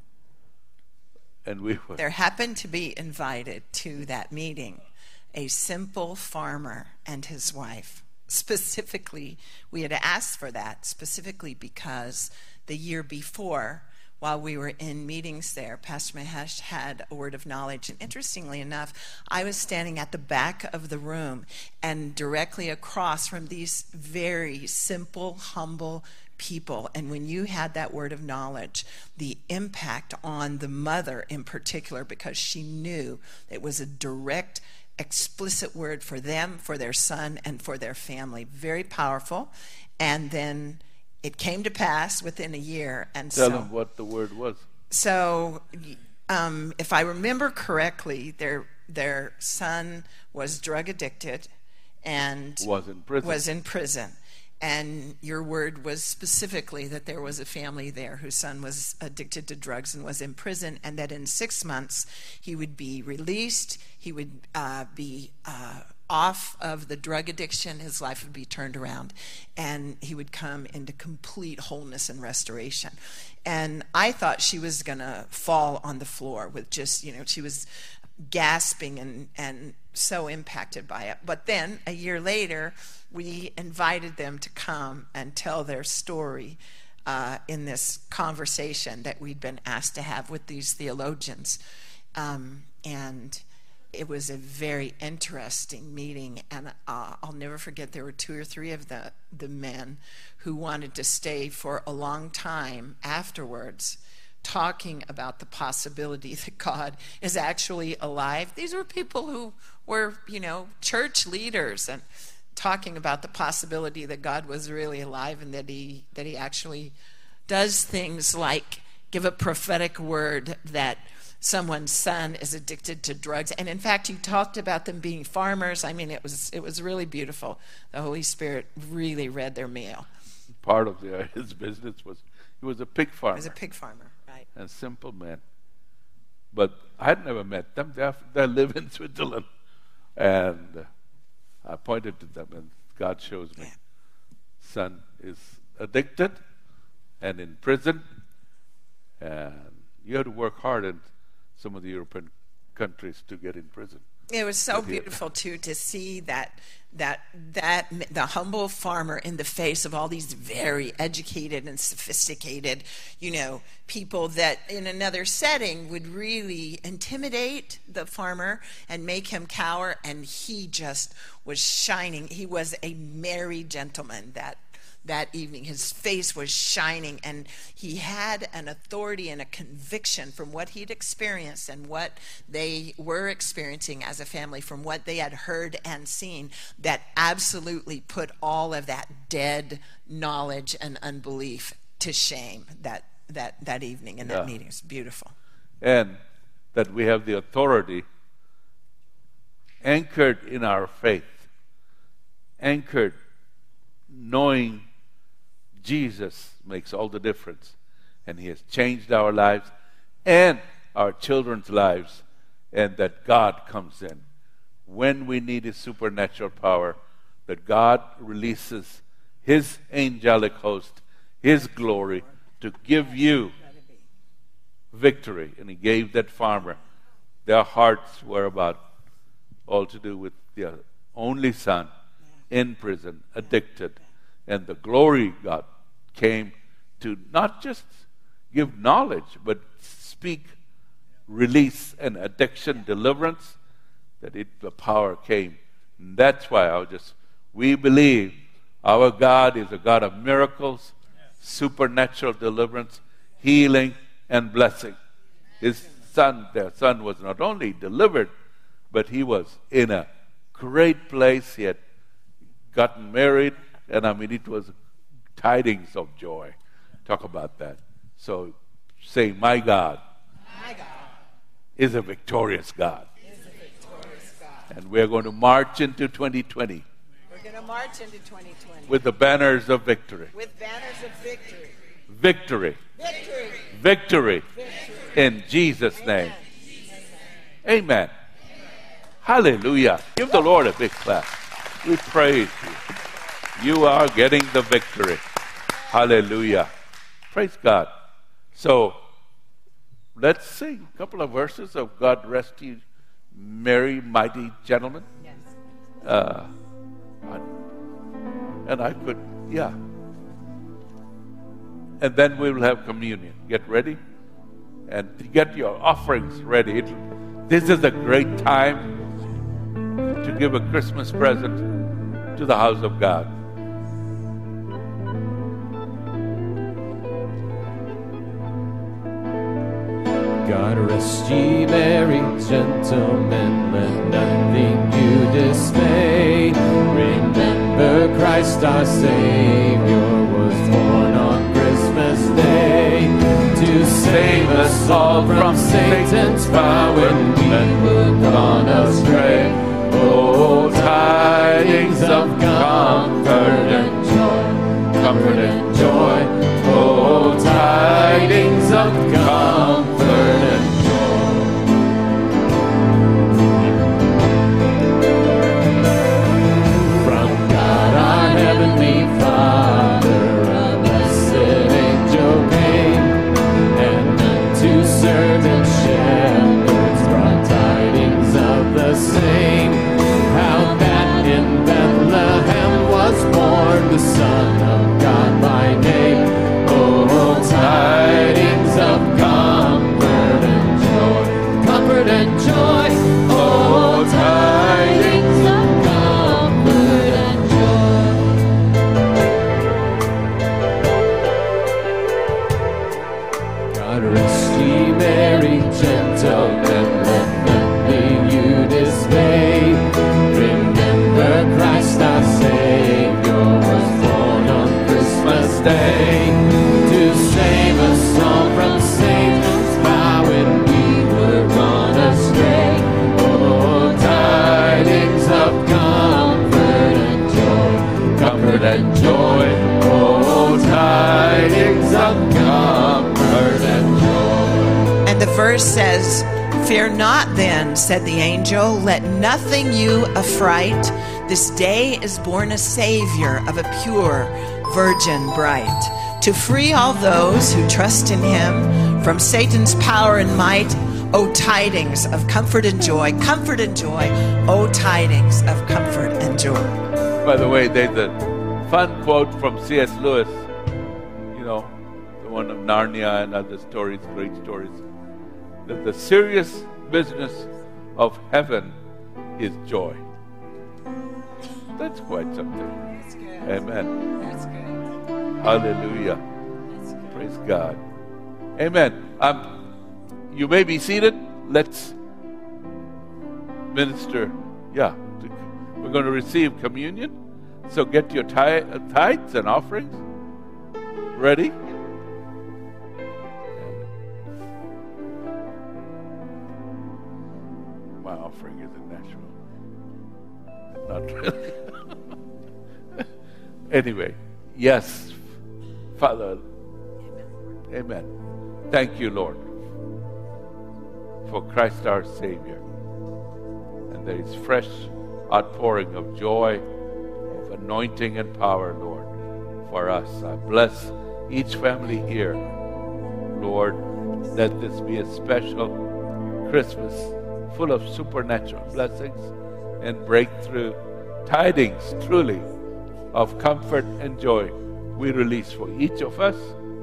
and we were. There happened to be invited to that meeting a simple farmer and his wife. Specifically, we had asked for that specifically because the year before, while we were in meetings there, Pastor Mahesh had a word of knowledge. And interestingly enough, I was standing at the back of the room, and directly across from these very simple, humble people. And when you had that word of knowledge, the impact on the mother in particular, because she knew it was a direct, explicit word for them, for their son, and for their family. Very powerful. And then it came to pass within a year. And Tell so, them what the word was. So, um, if I remember correctly, their their son was drug addicted and was in prison. Was in prison. And your word was specifically that there was a family there whose son was addicted to drugs and was in prison, and that in six months he would be released, he would uh, be uh, off of the drug addiction, his life would be turned around, and he would come into complete wholeness and restoration. And I thought she was going to fall on the floor with just, you know, she was gasping and, and so impacted by it. But then a year later, we invited them to come and tell their story uh, in this conversation that we'd been asked to have with these theologians. Um, and it was a very interesting meeting. And uh, I'll never forget, there were two or three of the, the men who wanted to stay for a long time afterwards, talking about the possibility that God is actually alive. These were people who were, you know, church leaders, and talking about the possibility that God was really alive, and that he that he actually does things like give a prophetic word that someone's son is addicted to drugs. And in fact, you talked about them being farmers. I mean, it was it was really beautiful. The Holy Spirit really read their mail. Part of the, his business was he was a pig farmer. He was a pig farmer. Right. And simple man. But I had never met them. They, they live in Switzerland. And I pointed to them, and God shows me. Yeah. Son is addicted and in prison. And you have to work hard in some of the European countries to get in prison. It was so But he- beautiful too to see that that that the humble farmer in the face of all these very educated and sophisticated, you know, people that in another setting would really intimidate the farmer and make him cower, and he just was shining. He was a merry gentleman that that evening. His face was shining, and he had an authority and a conviction from what he'd experienced and what they were experiencing as a family, from what they had heard and seen, that absolutely put all of that dead knowledge and unbelief to shame that that, that evening in that Yeah. meeting. It's beautiful. And that we have the authority anchored in our faith, anchored knowing Jesus makes all the difference, and he has changed our lives and our children's lives, and that God comes in when we need his supernatural power, that God releases his angelic host, his glory, to give you victory. And he gave that farmer. Their hearts were about all to do with their only son in prison, addicted. And the glory God came to not just give knowledge, but speak release and addiction deliverance, that it, the power came. And that's why I was just, we believe our God is a God of miracles, supernatural deliverance, healing, and blessing. His son, their son was not only delivered, but he was in a great place. He had gotten married, and I mean, it was tidings of joy. Talk about that. So say, my God, My God is a victorious God. is a victorious God. And we're going to march into twenty twenty We're going to march into twenty twenty with the banners of victory. with banners of victory. Victory. Victory. Victory. In Jesus' name. Amen. Hallelujah. Give the Lord a big clap. We praise you. You are getting the victory. Hallelujah. Praise God. So, let's sing a couple of verses of God Rest You Merry Mighty Gentlemen. Yes. Uh, and I could, yeah. And then we will have communion. Get ready. And get your offerings ready. It, this is a great time to give a Christmas present to the house of God. God rest ye merry gentlemen, let nothing you dismay. Remember Christ our Savior was born on Christmas Day to save us all from Satan's power when we were gone astray. Oh, tidings of comfort and joy, comfort and joy. Oh, tidings of comfort and joy. From God our heavenly Father, a blessed angel came, and unto certain shepherds brought tidings of the same, how that in Bethlehem was born the Son of God by name. Oh, tidings of comfort and joy, comfort and joy. Oh, tidings of comfort and joy. God rest ye merry gentlemen, let nothing you dismay. Remember Christ our Savior was born on Christmas Day to save us all from Satan's power when we were gone astray. Oh, tidings of comfort and joy, comfort and joy. Oh, tidings of comfort and joy. And the verse says, "Fear not then," said the angel, "let nothing you affright. This day is born a Savior of a pure virgin bright, to free all those who trust in him from Satan's power and might. Oh, tidings of comfort and joy, comfort and joy. Oh, tidings of comfort and joy. By the way, there's a fun quote from C S Lewis, you know, the one of Narnia and other stories, great stories, that the serious business of heaven is joy. That's quite something. That's good. Amen. That's good. Hallelujah. That's good. Praise God. Amen. Um, you may be seated. Let's minister. Yeah. We're going to receive communion. So get your tithes and offerings ready. My offering isn't natural. Not really. Anyway, yes, Father. Amen. Thank you, Lord, for Christ our Savior. And there is fresh outpouring of joy, of anointing and power, Lord, for us. I bless each family here. Lord, let this be a special Christmas full of supernatural blessings and breakthrough tidings, truly, of comfort and joy we release for each of us.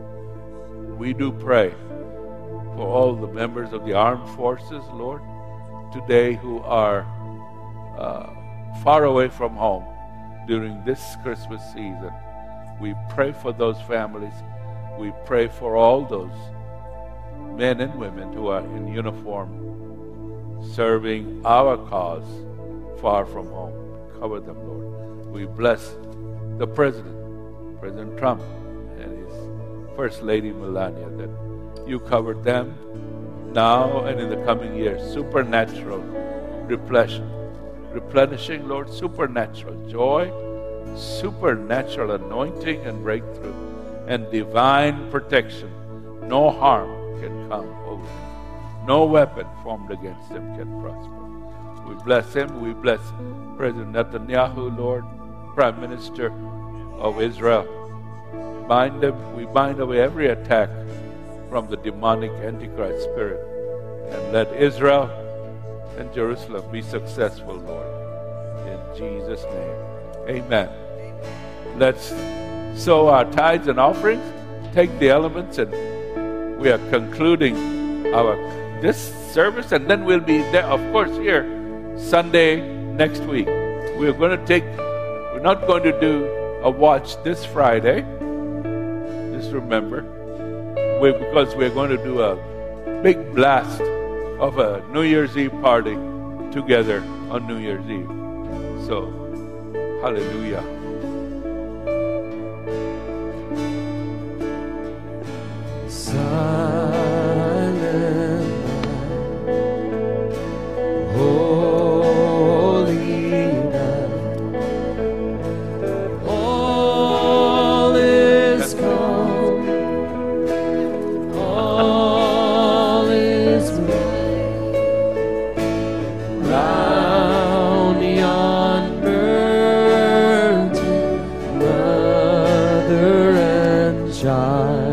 We do pray for all the members of the armed forces, Lord, today who are uh, far away from home during this Christmas season. We pray for those families. We pray for all those men and women who are in uniform serving our cause far from home. Cover them, Lord. We bless the President, President Trump, and his First Lady Melania, that you covered them now and in the coming years. Supernatural replenishing, replenishing, Lord, supernatural joy, supernatural anointing and breakthrough, and divine protection. No harm can come over them. No weapon formed against them can prosper. We bless him. We bless President Netanyahu, Lord, Prime Minister of Israel. Bind them. We bind away every attack from the demonic Antichrist spirit, and let Israel and Jerusalem be successful, Lord. In Jesus' name, amen. Let's sow our tithes and offerings, take the elements, and we are concluding our this service, and then we'll be there, of course, here Sunday next week. We're going to take, we're not going to do a watch this Friday, just remember, we, because we're going to do a big blast of a New Year's Eve party together on New Year's Eve. So, hallelujah. Silent night, holy night, all is calm, all is bright, round yon virgin, mother and child.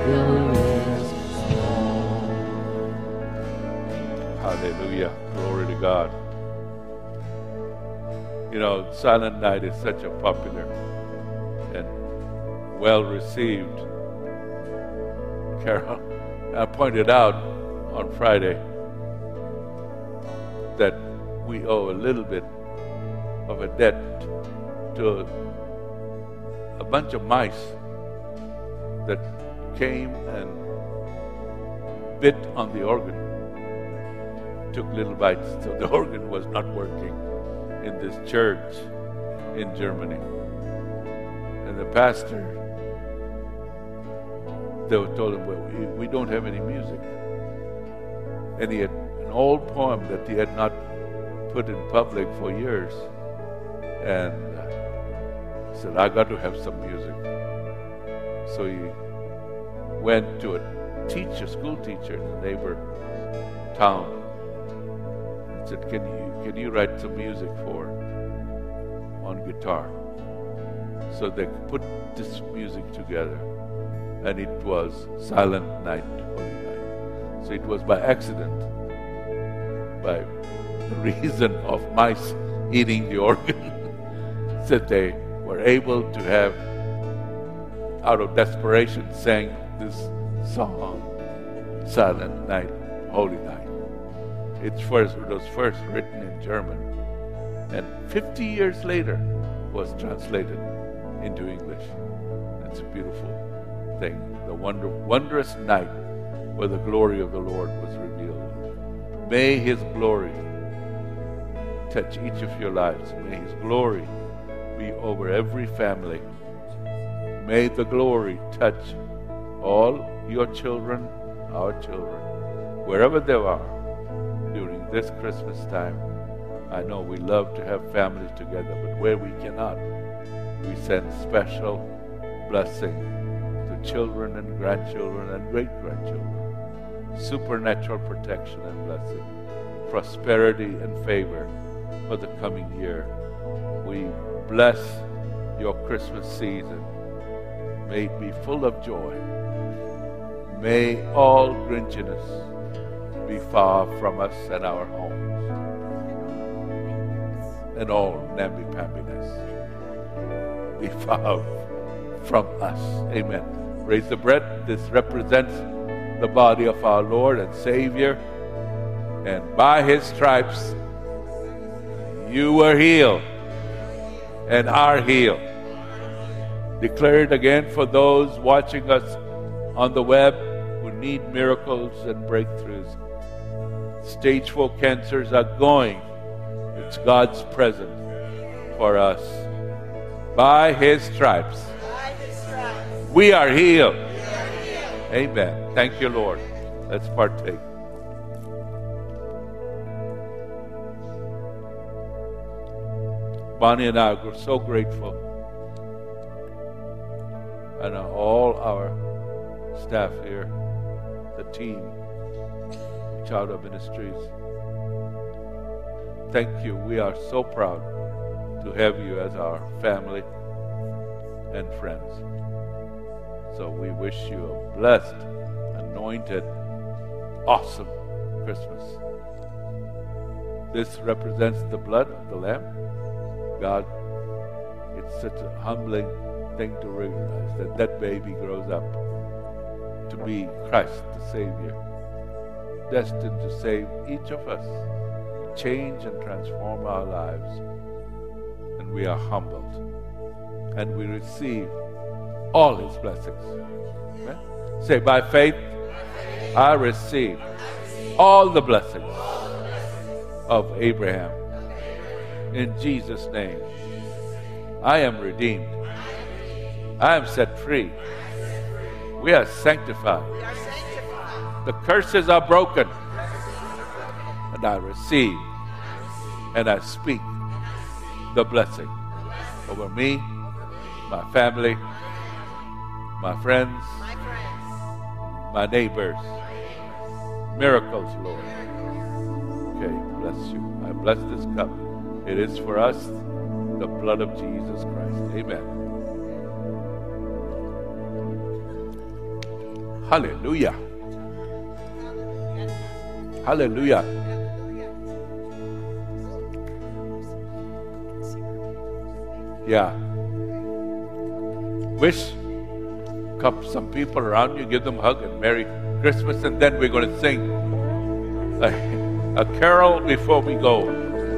Savior is Hallelujah. Glory to God. You know, Silent Night is such a popular and well-received carol. I pointed out on Friday that we owe a little bit of a debt to a, a bunch of mice that came and bit on the organ, took little bites, so the organ was not working in this church in Germany. And the pastor, they told him, well, we, we don't have any music. And he had an old poem that he had not put in public for years. And he said, I got to have some music. So he went to a teacher, school teacher in the neighbor town, and said, can you can you write some music for on guitar? So they put this music together, and it was Silent Night, Holy Night. So it was by accident, by the reason of mice eating the organ, that they were able to have, out of desperation, sang this song, Silent Night, Holy Night. It's first, it was first written in German, and fifty years later was translated into English. It's a beautiful thing, the wonder, wondrous night where the glory of the Lord was revealed. May His glory touch each of your lives. May His glory be over every family. May the glory touch all your children, our children, wherever they are during this Christmas time. I know we love to have families together, but where we cannot, we send special blessing to children and grandchildren and great-grandchildren. Supernatural protection and blessing, prosperity and favor for the coming year. We bless your Christmas season. May it be full of joy. May all grinchiness be far from us and our homes, and all namby-pambiness be far from us. Amen. Raise the bread. This represents the body of our Lord and Savior, and by His stripes you were healed and are healed. Declare it again for those watching us on the web who need miracles and breakthroughs. Stage four cancers are going. It's God's present for us. By His stripes, we are healed. Amen. Thank you, Lord. Let's partake. Bonnie and I are so grateful, and all our staff here, the team, Chowder Ministries. Thank you. We are so proud to have you as our family and friends. So we wish you a blessed, anointed, awesome Christmas. This represents the blood of the Lamb. God, it's such a humbling thing to realize that that baby grows up to be Christ the Savior, destined to save each of us, change and transform our lives. And we are humbled, and we receive all His blessings. Amen? Say, by faith, I receive all the blessings of Abraham. In Jesus' name, I am redeemed. I am set free. We are sanctified. The curses are broken. And I receive and I speak the blessing over me, my family, my friends, my neighbors. Miracles, Lord. Okay, bless you. I bless this cup. It is for us the blood of Jesus Christ. Amen. Hallelujah. Hallelujah. Yeah. Wish come some people around you, give them a hug and Merry Christmas, and then we're going to sing a, a carol before we go.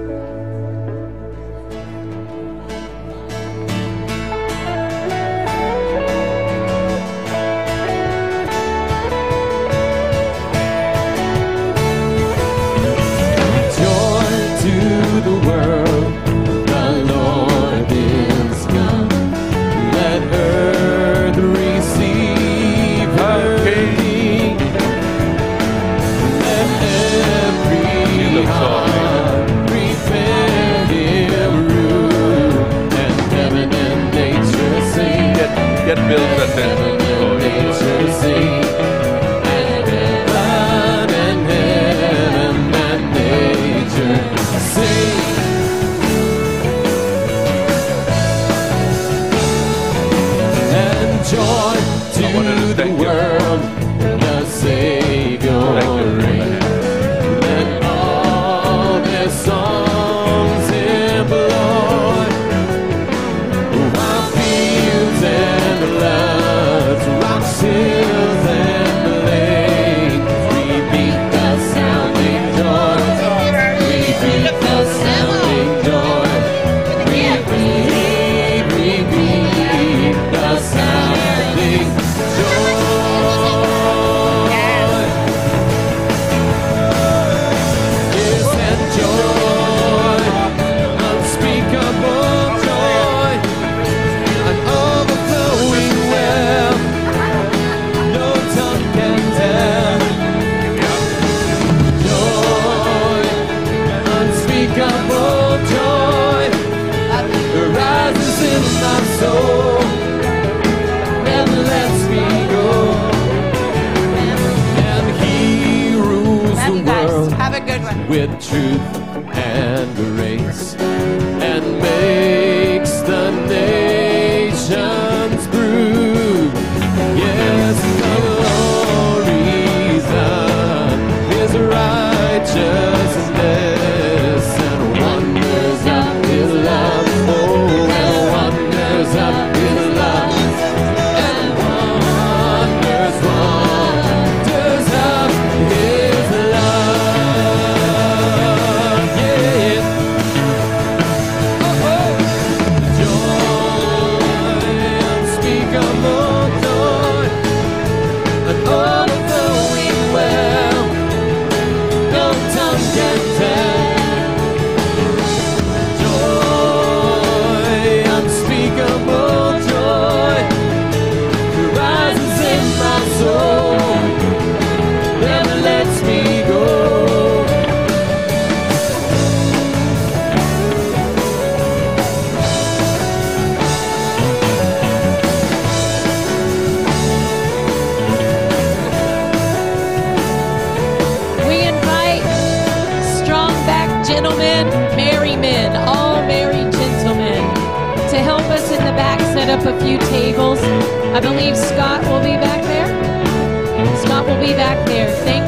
With truth and grace, and makes the nations prove. Yes, the glories of His righteousness and wonders of His love. Oh, and wonders of His love, and wonders, wonders of His love. Up a few tables. I believe Scott will be back there. Scott will be back there. Thank